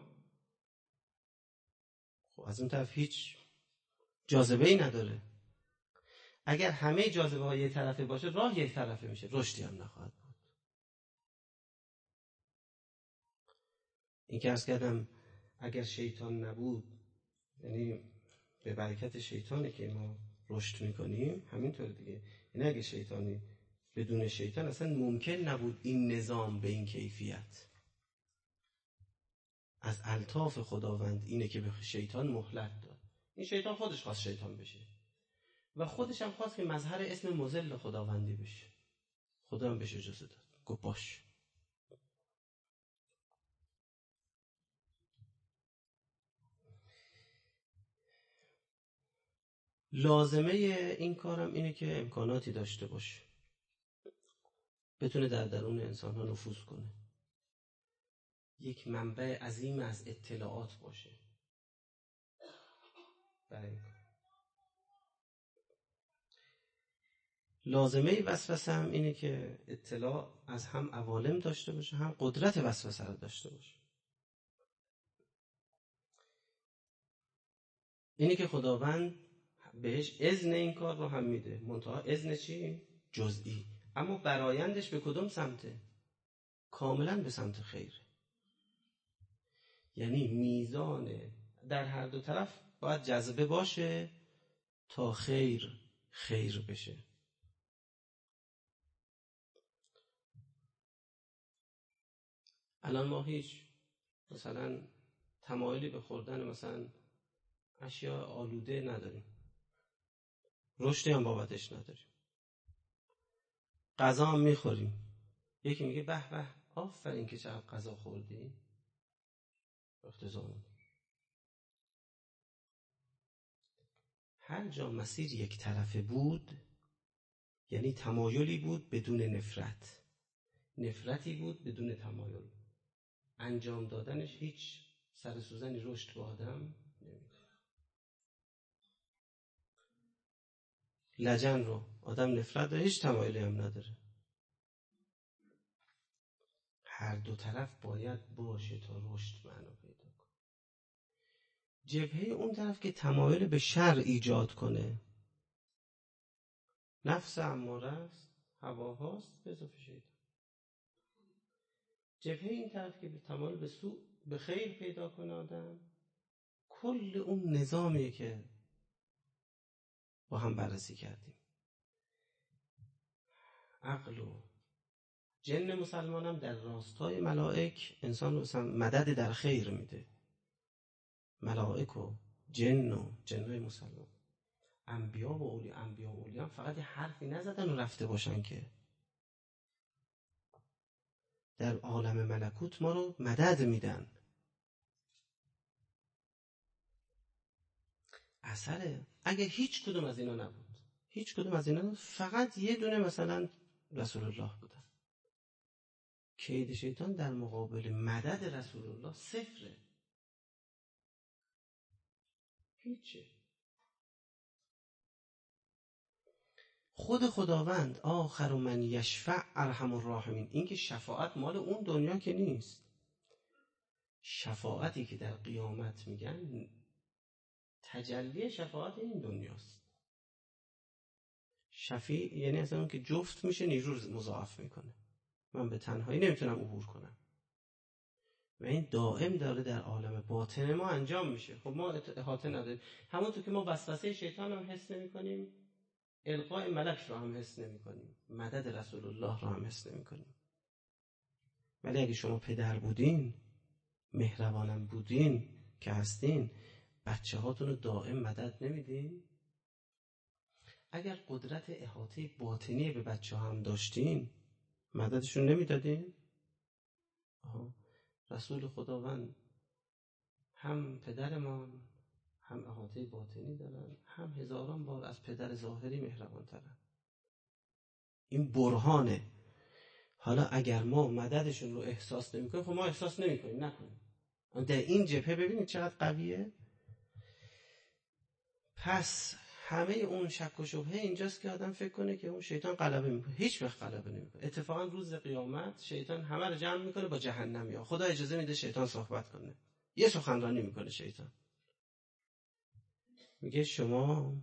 خب از اون طرف هیچ جاذبه‌ای نداره. اگر همه جاذبه ها یه طرفه باشه، راه یک طرفه میشه، رشدی هم نخواهد بود. این که عرض کردم اگر شیطان نبود، یعنی به برکت شیطانه که ما رشد میکنیم، همینطور دیگه. یعنی اگه شیطانی بدون شیطان اصلا ممکن نبود این نظام به این کیفیت. از الطاف خداوند اینه که به شیطان مهلت داد. این شیطان خودش خواست شیطان بشه و خودش هم خواست که مظهر اسم مذل خداوندی بشه. خدا هم بهش اجازه داد، گفت باش. لازمه این کارم اینه که امکاناتی داشته باشه، بتونه در درون انسان ها نفوذ کنه. یک منبع عظیم از اطلاعات باشه برای لازمه وسوسه هم اینه که اطلاع از هم عوالم داشته باشه، هم قدرت وسوسه رو داشته باشه. اینه که خداوند بهش اذن این کار رو هم میده، منتها اذن چی؟ جزئی. اما برایندش به کدوم سمته؟ کاملا به سمت خیر. یعنی میزان در هر دو طرف باید جذبه باشه تا خیر بشه. الان ما هیچ مثلا تمایلی به خوردن مثلا اشیاء آلوده نداریم، رشدی هم بابتش نداریم، غذا هم میخوریم. یکی میگه به به آفرین که چقدر غذا خوردی، اختزام. هر جا مسیر یک طرفه بود یعنی تمایلی بود بدون نفرت، نفرتی بود بدون تمایل، انجام دادنش هیچ سر سوزنی رشد به آدم نمیده. لجن رو آدم نفرت داره، هیچ تمایلی هم نداره. هر دو طرف باید باشه تا رشد معنا پیدا کنه. جبهه اون طرف که تمایل به شر ایجاد کنه، نفس اماره است، هواهاست، به اضافه شیطان. جبهه این طرف که تمایل به سوء به خیر پیدا کنه آدم، کل اون نظامیه که با هم بررسی کردیم. عقل و جن مسلمانم در راستای ملائک انسان رو مدد در خیر میده. ملائک و جنهای مسلمان، انبیا و اولیاء فقط یه حرفی نزدن و رفته باشن، که در عالم ملکوت ما رو مدد میدن. اثره اگه هیچ کدوم از اینا نبود، فقط یه دونه مثلا رسول الله بودن، کید شیطان در مقابل مدد رسول الله صفره، هیچه. خود خداوند آخر من یشفع ارحم الراحمین، این که شفاعت مال اون دنیا که نیست. شفاعتی که در قیامت میگن تجلی شفاعت این دنیاست. شفیع یعنی اصلا اون که جفت میشه، نیرو مضاعف میکنه. من به تنهایی نمیتونم عبور کنم و این دائم داره در عالم باطن ما انجام میشه. خب ما احاطه نداریم. همونطور که ما وسوسه شیطان هم حس نمی‌کنیم، القاء ملک رو هم حس نمی‌کنیم، مدد رسول الله رو هم حس نمی‌کنیم. ولی اگه شما پدر بودین، مهربانم بودین که هستین، بچه هاتون رو دائم مدد نمیدین؟ اگر قدرت احاطه باطنی به بچه ها هم داشتین، مددشون نمیدادین؟ رسول خداوند هم پدرمان، هم احاطه باطنی دارن، هم هزاران بار از پدر ظاهری مهربان ترن. این برهانه. حالا اگر ما مددشون رو احساس نمی کنیم، خب ما احساس نمی کنیم، نکنیم. در این جبهه ببینید چقدر قویه. پس همه اون شک و شبهه اینجاست که آدم فکر کنه که اون شیطان غلبه میکنه. هیچ وقت غلبه نمیکنه. اتفاقا روز قیامت شیطان همه رو جمع میکنه با جهنمیا. خدا اجازه میده شیطان صحبت کنه. یه سخنرانی میکنه شیطان. میگه شما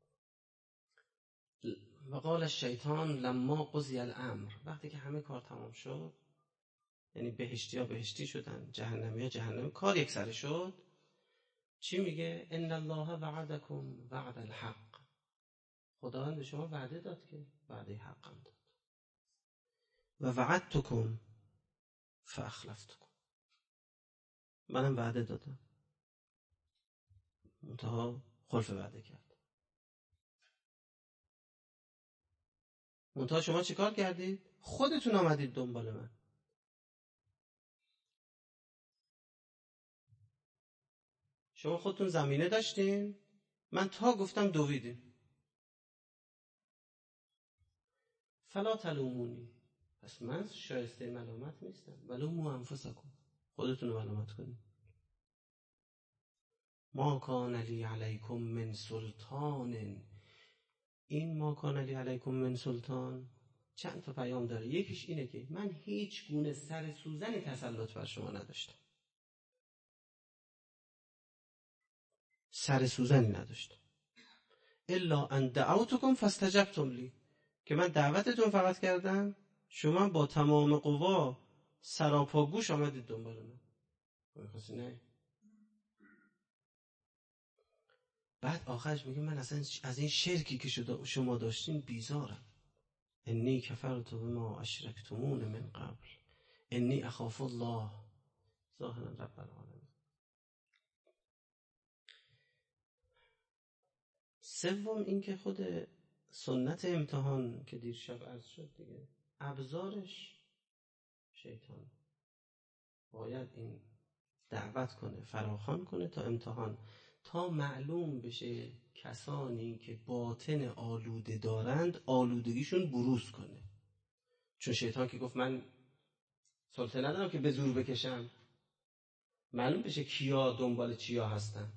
وقال الشیطان لما قضی الامر، وقتی که همه کار تمام شد، یعنی بهشتی‌ها بهشتی شدن، جهنمی‌ها جهنمی، کار یک سره شد، چی میگه؟ ان الله وعدکم وعد الحق، خداوند به شما وعده داد که وعده حق هم داد. و وعدتکم فاخلفتکم، منم وعده دادم منتها خلف وعده کرد. منتها شما چی کار کردید؟ خودتون آمدید دنبال من. شما خودتون زمینه داشتین، من تا گفتم دویدین. فلا تلومونی، پس من شایسته ملامت نیستم. ولوموا انفسکم، خودتون رو ملامت کنید. ما کان لی علیکم من سلطان. این ما کان لی علیکم من سلطان چند تا پیام داره. یکیش اینه که من هیچ گونه سر سوزنی تسلط بر شما نداشتم، سر سوزنی نداشتم. الا ان دعوتکم فاستجبتم لی، که من دعوتتون فقط کردم، شما با تمام قوا سراپا گوش آمدید دنبال من. نه. بعد آخرش میگه من اصلا از این شرکی که شما داشتین بیزارم. انی کفرت بما اشرکتمون من قبل انی اخاف الله ظاهرا رب العالمین. سوم این که خود سنت امتحان که دیر شب عرض شد دیگه، ابزارش شیطان باید این دعوت کنه، فراخوان کنه تا امتحان، تا معلوم بشه کسانی که باطن آلوده دارند آلودگیشون بروز کنه. چون شیطان که گفت من سلطه ندارم که به زور بکشم، معلوم بشه کیا دنبال چیا هستن.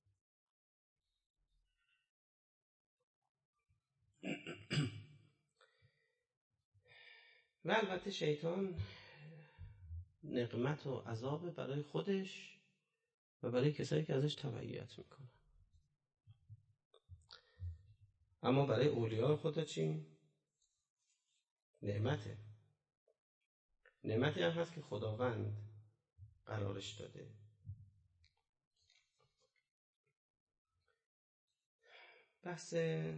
و البته شیطان نقمت و عذاب برای خودش و برای کسایی که ازش تبعیت میکنن. اما برای اولیاء خدا چی؟ نعمته. نعمتی هم هست که خداوند قرارش داده. بحث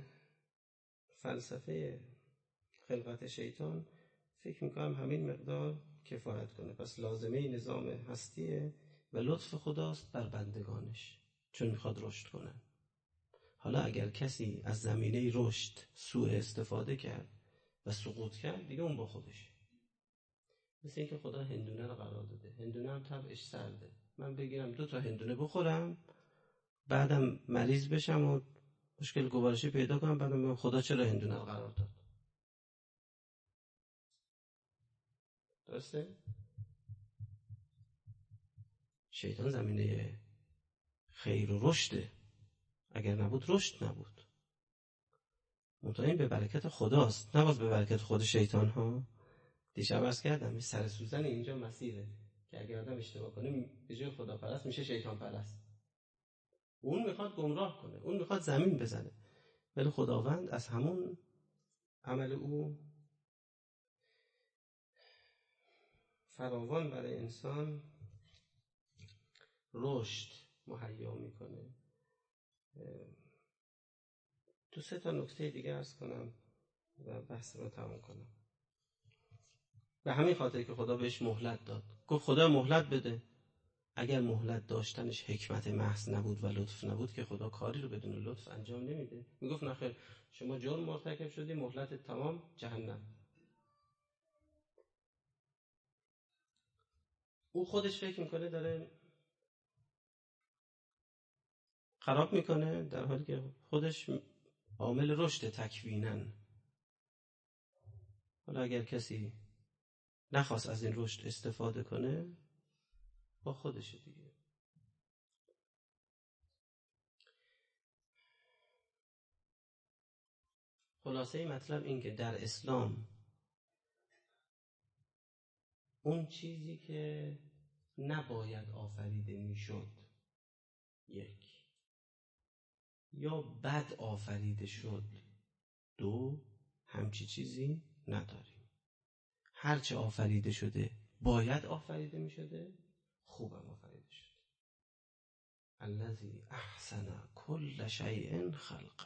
فلسفه خلقت شیطان فکر میکنم همین مقدار کفایت کنه. پس لازمه نظام هستیه و لطف خداست بر بندگانش چون میخواد رشد کنن. حالا اگر کسی از زمینه رشد سوء استفاده کرد و سقوط کرد دیگه اون با خودش. مثل این که خدا هندونه رو قرار داده، هندونه هم طبعش سرده، من بگیرم 2 تا هندونه بخورم بعدم مریض بشم و مشکل گوارشی پیدا کنم، بعدم بگم خدا چرا هندونه رو قرار داد. درسته؟ شیطان زمینه خیر و رشده، اگر نبود رشد نبود. مطمئن به برکت خداست، نباز به برکت خود شیطان ها. دیشب عرض کردم سر سوزن اینجا مسیره که اگر آدم اشتباه کنه به جای خدا پرست میشه شیطان پرست. اون میخواد گمراه کنه، اون میخواد زمین بزنه، ولی خداوند از همون عمل او فراوان برای انسان رشد مهیا میکنه. 2-3 تا نکته دیگه عرض کنم و بحث رو تمام کنم. به همین خاطر که خدا بهش مهلت داد، گفت خدا مهلت بده. اگر مهلت داشتنش حکمت محض نبود و لطف نبود که خدا کاری رو بدون لطف انجام نمیده. میگفت نخیر شما جرم مرتکب شدی، مهلت تمام، جهنم. او خودش فکر میکنه داره خراب میکنه، در حالی که خودش عامل رشد تکوینن. حالا اگر کسی نخواست از این رشد استفاده کنه با خودشه دیگه. خلاصه مطلب این که در اسلام اون چیزی که نباید آفریده میشد، 1 یا بد آفریده شد، 2 همچی چیزی نداریم. هرچه آفریده شده باید آفریده می شده، خوبم آفریده شده. الذی احسن کل شیء خلقه.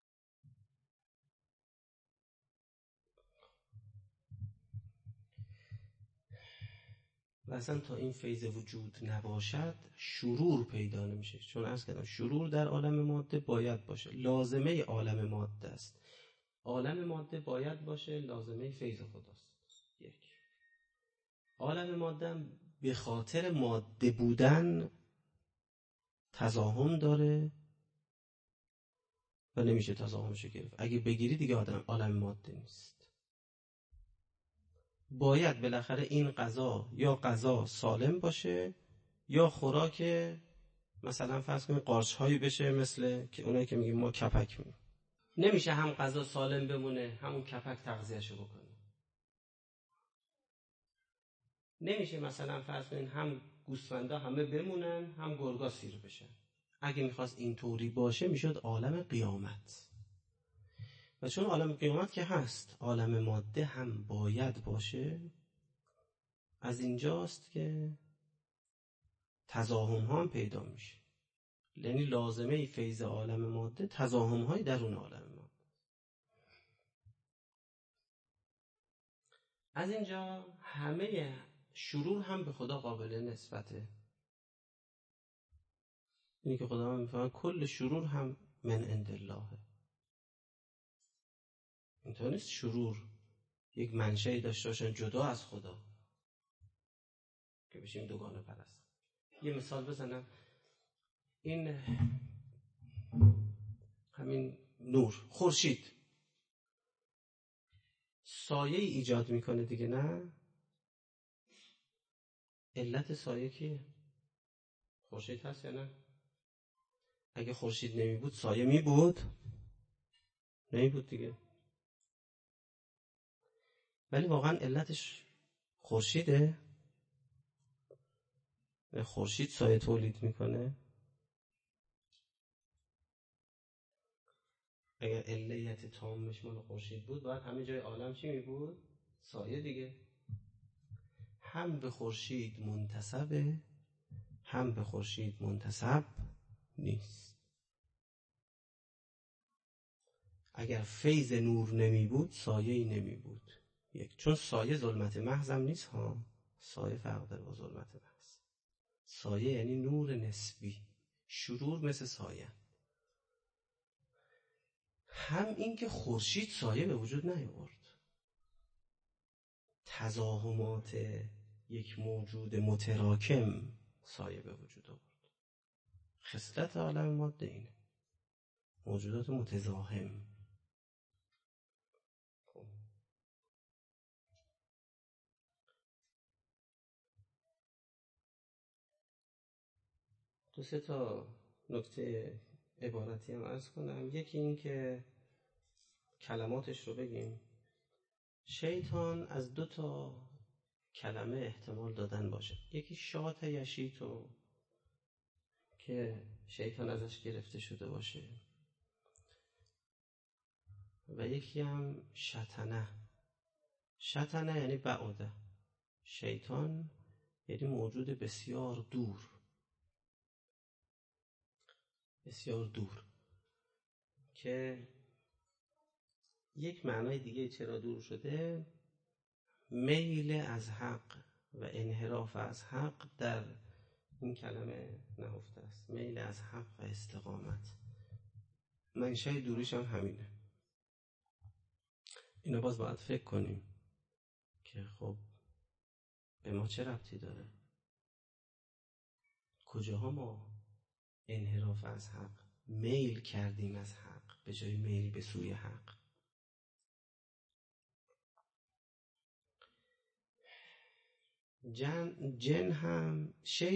و اصلا تا این فیض وجود نباشد شرور پیدا نمیشه. چون عرض کردم شرور در عالم ماده باید باشه، لازمه عالم ماده است. عالم ماده باید باشه، لازمه فیض خداست. 1 عالم ماده به خاطر ماده بودن تزاحم داره و نمیشه تزاحمش گرفت. اگه بگیری دیگه عالم ماده نیست. باید بالاخره این غذا یا غذا سالم باشه یا خوراک مثلا فرض کنید قارچ هایی بشه، مثل که اونایی که میگیم ما کپک میگیم. نمیشه هم غذا سالم بمونه همون کپک تغذیه‌شو بکنه. نمیشه مثلا فرض کنید هم گوسفندا همه بمونن هم گرگا سیر بشن. اگه میخواست اینطوری باشه میشد عالم قیامت. و چون عالم قیامت که هست عالم ماده هم باید باشه، از اینجاست که تزاحم ها هم پیدا میشه. یعنی لازمه فیض عالم ماده تزاحم های درون عالم ماده. از اینجا همه شرور هم به خدا قابل نسبته. اینی که خدا هم میفهمه کل شرور هم من عند الله. اینطور نیست شرور یک منشأی داشته باشن جدا از خدا که بشیم دوگانه پرست. یه مثال بزنم، این همین نور، خورشید سایه ایجاد میکنه دیگه، نه؟ علت سایه کیه؟ خورشید هست یا نه؟ اگه خورشید نمی بود سایه می بود؟ نمی بود دیگه. ولی واقعا علتش خورشیده؟ خورشید سایه تولید میکنه؟ اگر علت تامش مال خورشید بود باید همه جای عالم چی می بود؟ سایه دیگه. هم به خورشید منتسبه هم به خورشید منتسب نیست. اگر فیض نور نمی بود سایه‌ای نمی بود. چون سایه ظلمت محض هم نیست ها. سایه فرق داره با ظلمت محض. سایه یعنی نور نسبی. شرور مثل سایه. هم این که خورشید سایه به وجود نیاورد. تزاحمات یک موجود متراکم سایه به وجود آورد. خصلت عالم ماده اینه. موجودات متزاحم. دو سه تا نکته عبارتی هم عرض کنم. یکی این که کلماتش رو بگیم. شیطان از 2 تا کلمه احتمال دادن باشه. یکی شاط یشیتو که شیطان ازش گرفته شده باشه و یکی هم شطنه. شطنه یعنی بعوده. شیطان یعنی موجود بسیار دور. بسیار دور که یک معنای دیگه چرا دور شده، میل از حق و انحراف از حق در این کلمه نهفته است. میل از حق و استقامت منشأ دوریش هم همینه. اینو باز باید فکر کنیم که خب به ما چه ربطی داره؟ کجاها ما انحراف از حق میل کردیم از حق به جای میل به سوی حق؟ جن هم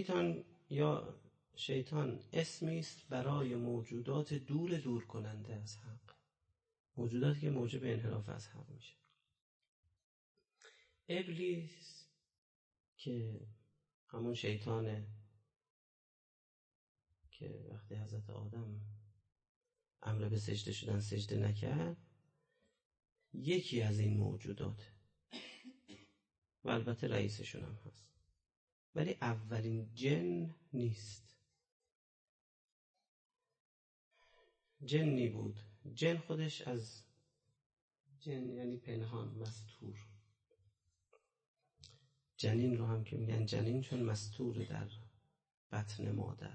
شیطان اسمی است برای موجودات دور کننده از حق، موجوداتی که موجب انحراف از حق میشه. ابلیس که همون شیطانه که وقتی حضرت آدم امر به سجده شدن سجده نکرد، یکی از این موجودات و البته رئیسشون هم هست، ولی اولین جن نیست. جنی بود. جن خودش از جن یعنی پنهان، مستور. جنین رو هم که میگن جنین چون مستور در بطن مادر.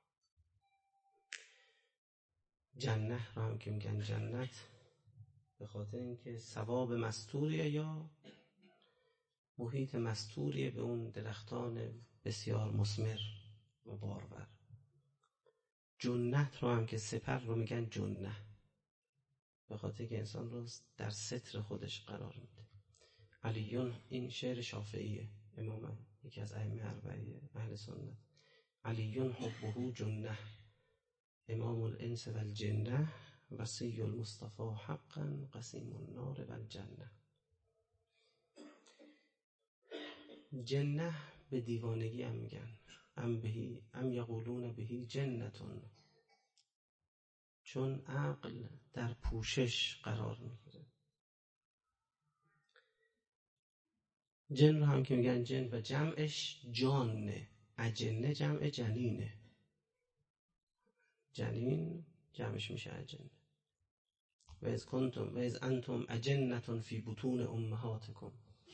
جنه رو هم که میگن جنت به خاطر اینکه ثواب مستوریه یا محیط مستوریه به اون درختان بسیار مثمر و بارور. جنت رو هم که سپر رو میگن جنه به خاطر که انسان رو در ستر خودش قرار میده. علیون، این شعر شافعیه، امام یکی از ائمه اربعه اهل سنت. علیون حبه جنه، امام الانس و الجنه، وصی المصطفى حقا قسیم النار و الجنه. جنه به دیوانگی هم میگن، ام یقولون بهی جنتون، چون عقل در پوشش قرار میگیره. جن رو هم که میگن جن و جمعش جانه، اجنه جمع جنینه، جنین جمعش میشه اجنه. و از انتم اجنتون فی بطون امهاتکم.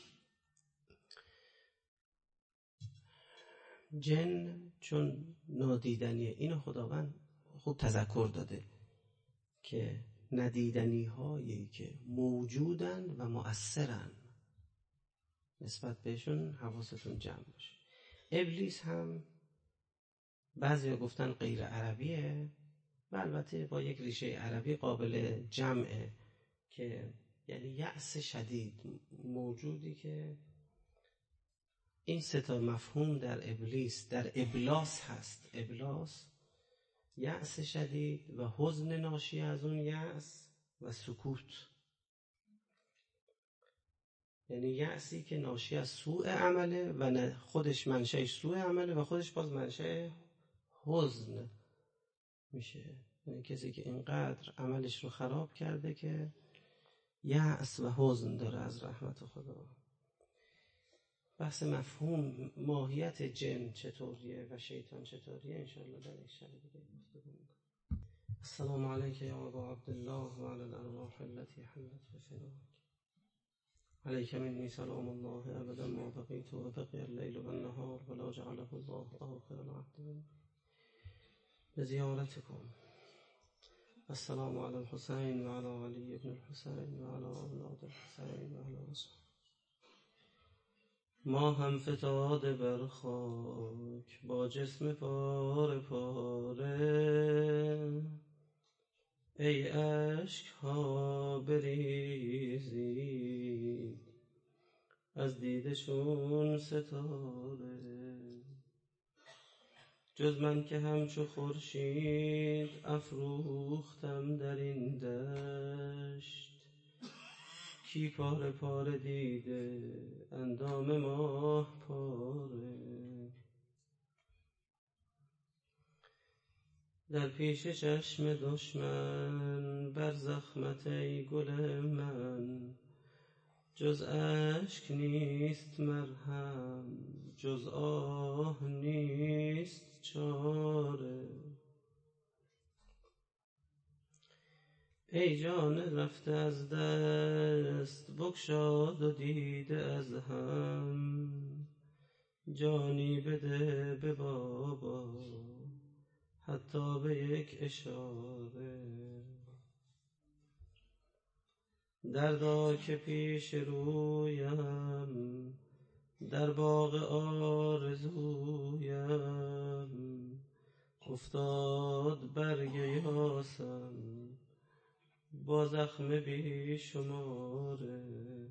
جن چون نادیدنیه، اینو خداوند خوب تذکر داده که ندیدنی هایی که موجودن و مؤثرن نسبت بهشون حواستون جمع باشه. ابلیس هم بعضیا گفتن غیر عربیه و البته با یک ریشه عربی قابل جمعه، که یعنی یأس شدید، موجودی که این سه تا مفهوم در ابلیس، در ابلاس هست. ابلاس یأس شدید و حزن ناشی از اون یأس و سکوت، یعنی یأسی که ناشی از سوء عمله و خودش منشأش سوء عمله و خودش باز منشأ حزن میشه. یعنی کسی که اینقدر عملش رو خراب کرده که یأس و حزن داره از رحمت خدا. بحث مفهوم ماهیت جن چطوریه و شیطان چطوریه انشاءالله در یک شب دیگه گفتگو میکنیم. السلام علیک یا ابا عبدالله و علی الارواح التي حلت بفناک. علیک منی سلام الله ابدا ما بقیت و بقی اللیل و النهار ولا جعله الله آخر العهد بزیارتکم. السلام علی الحسین و علی علی ابن الحسین و علی اولاد الحسین و علی رسول. ما هم فتاده بر خاک با جسم پاره پاره، ای اشک ها بریزید از دیدشون ستاره. جز من که همچو خورشید افروختم در این دشت، کی پاره پاره دیده اندام ماه پاره. در پیش چشم دشمن بر زخمت ای گل من، جز اشک نیست مرهم جز آه نیست چاره. ای جان رفته از دست بگشاد و دیده از هم، جانی بده به بابا حتی به یک اشاره. دردا که پیش رویم در باغ آرزویم، افتاد برگ یاسم با زخم بی شماره.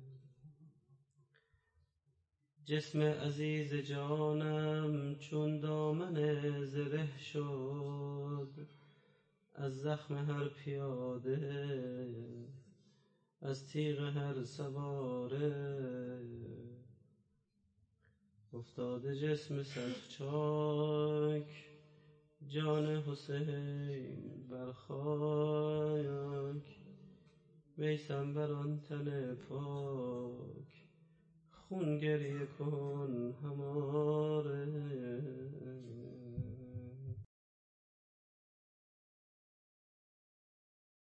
جسم عزیز جانم چون دامن زره شد، از زخم هر پیاده از تیغ هر سواره. افتاده جسم صد چاک جان حسین بر خاک، میسم بر آن تن پاک خون گریه کن هماره.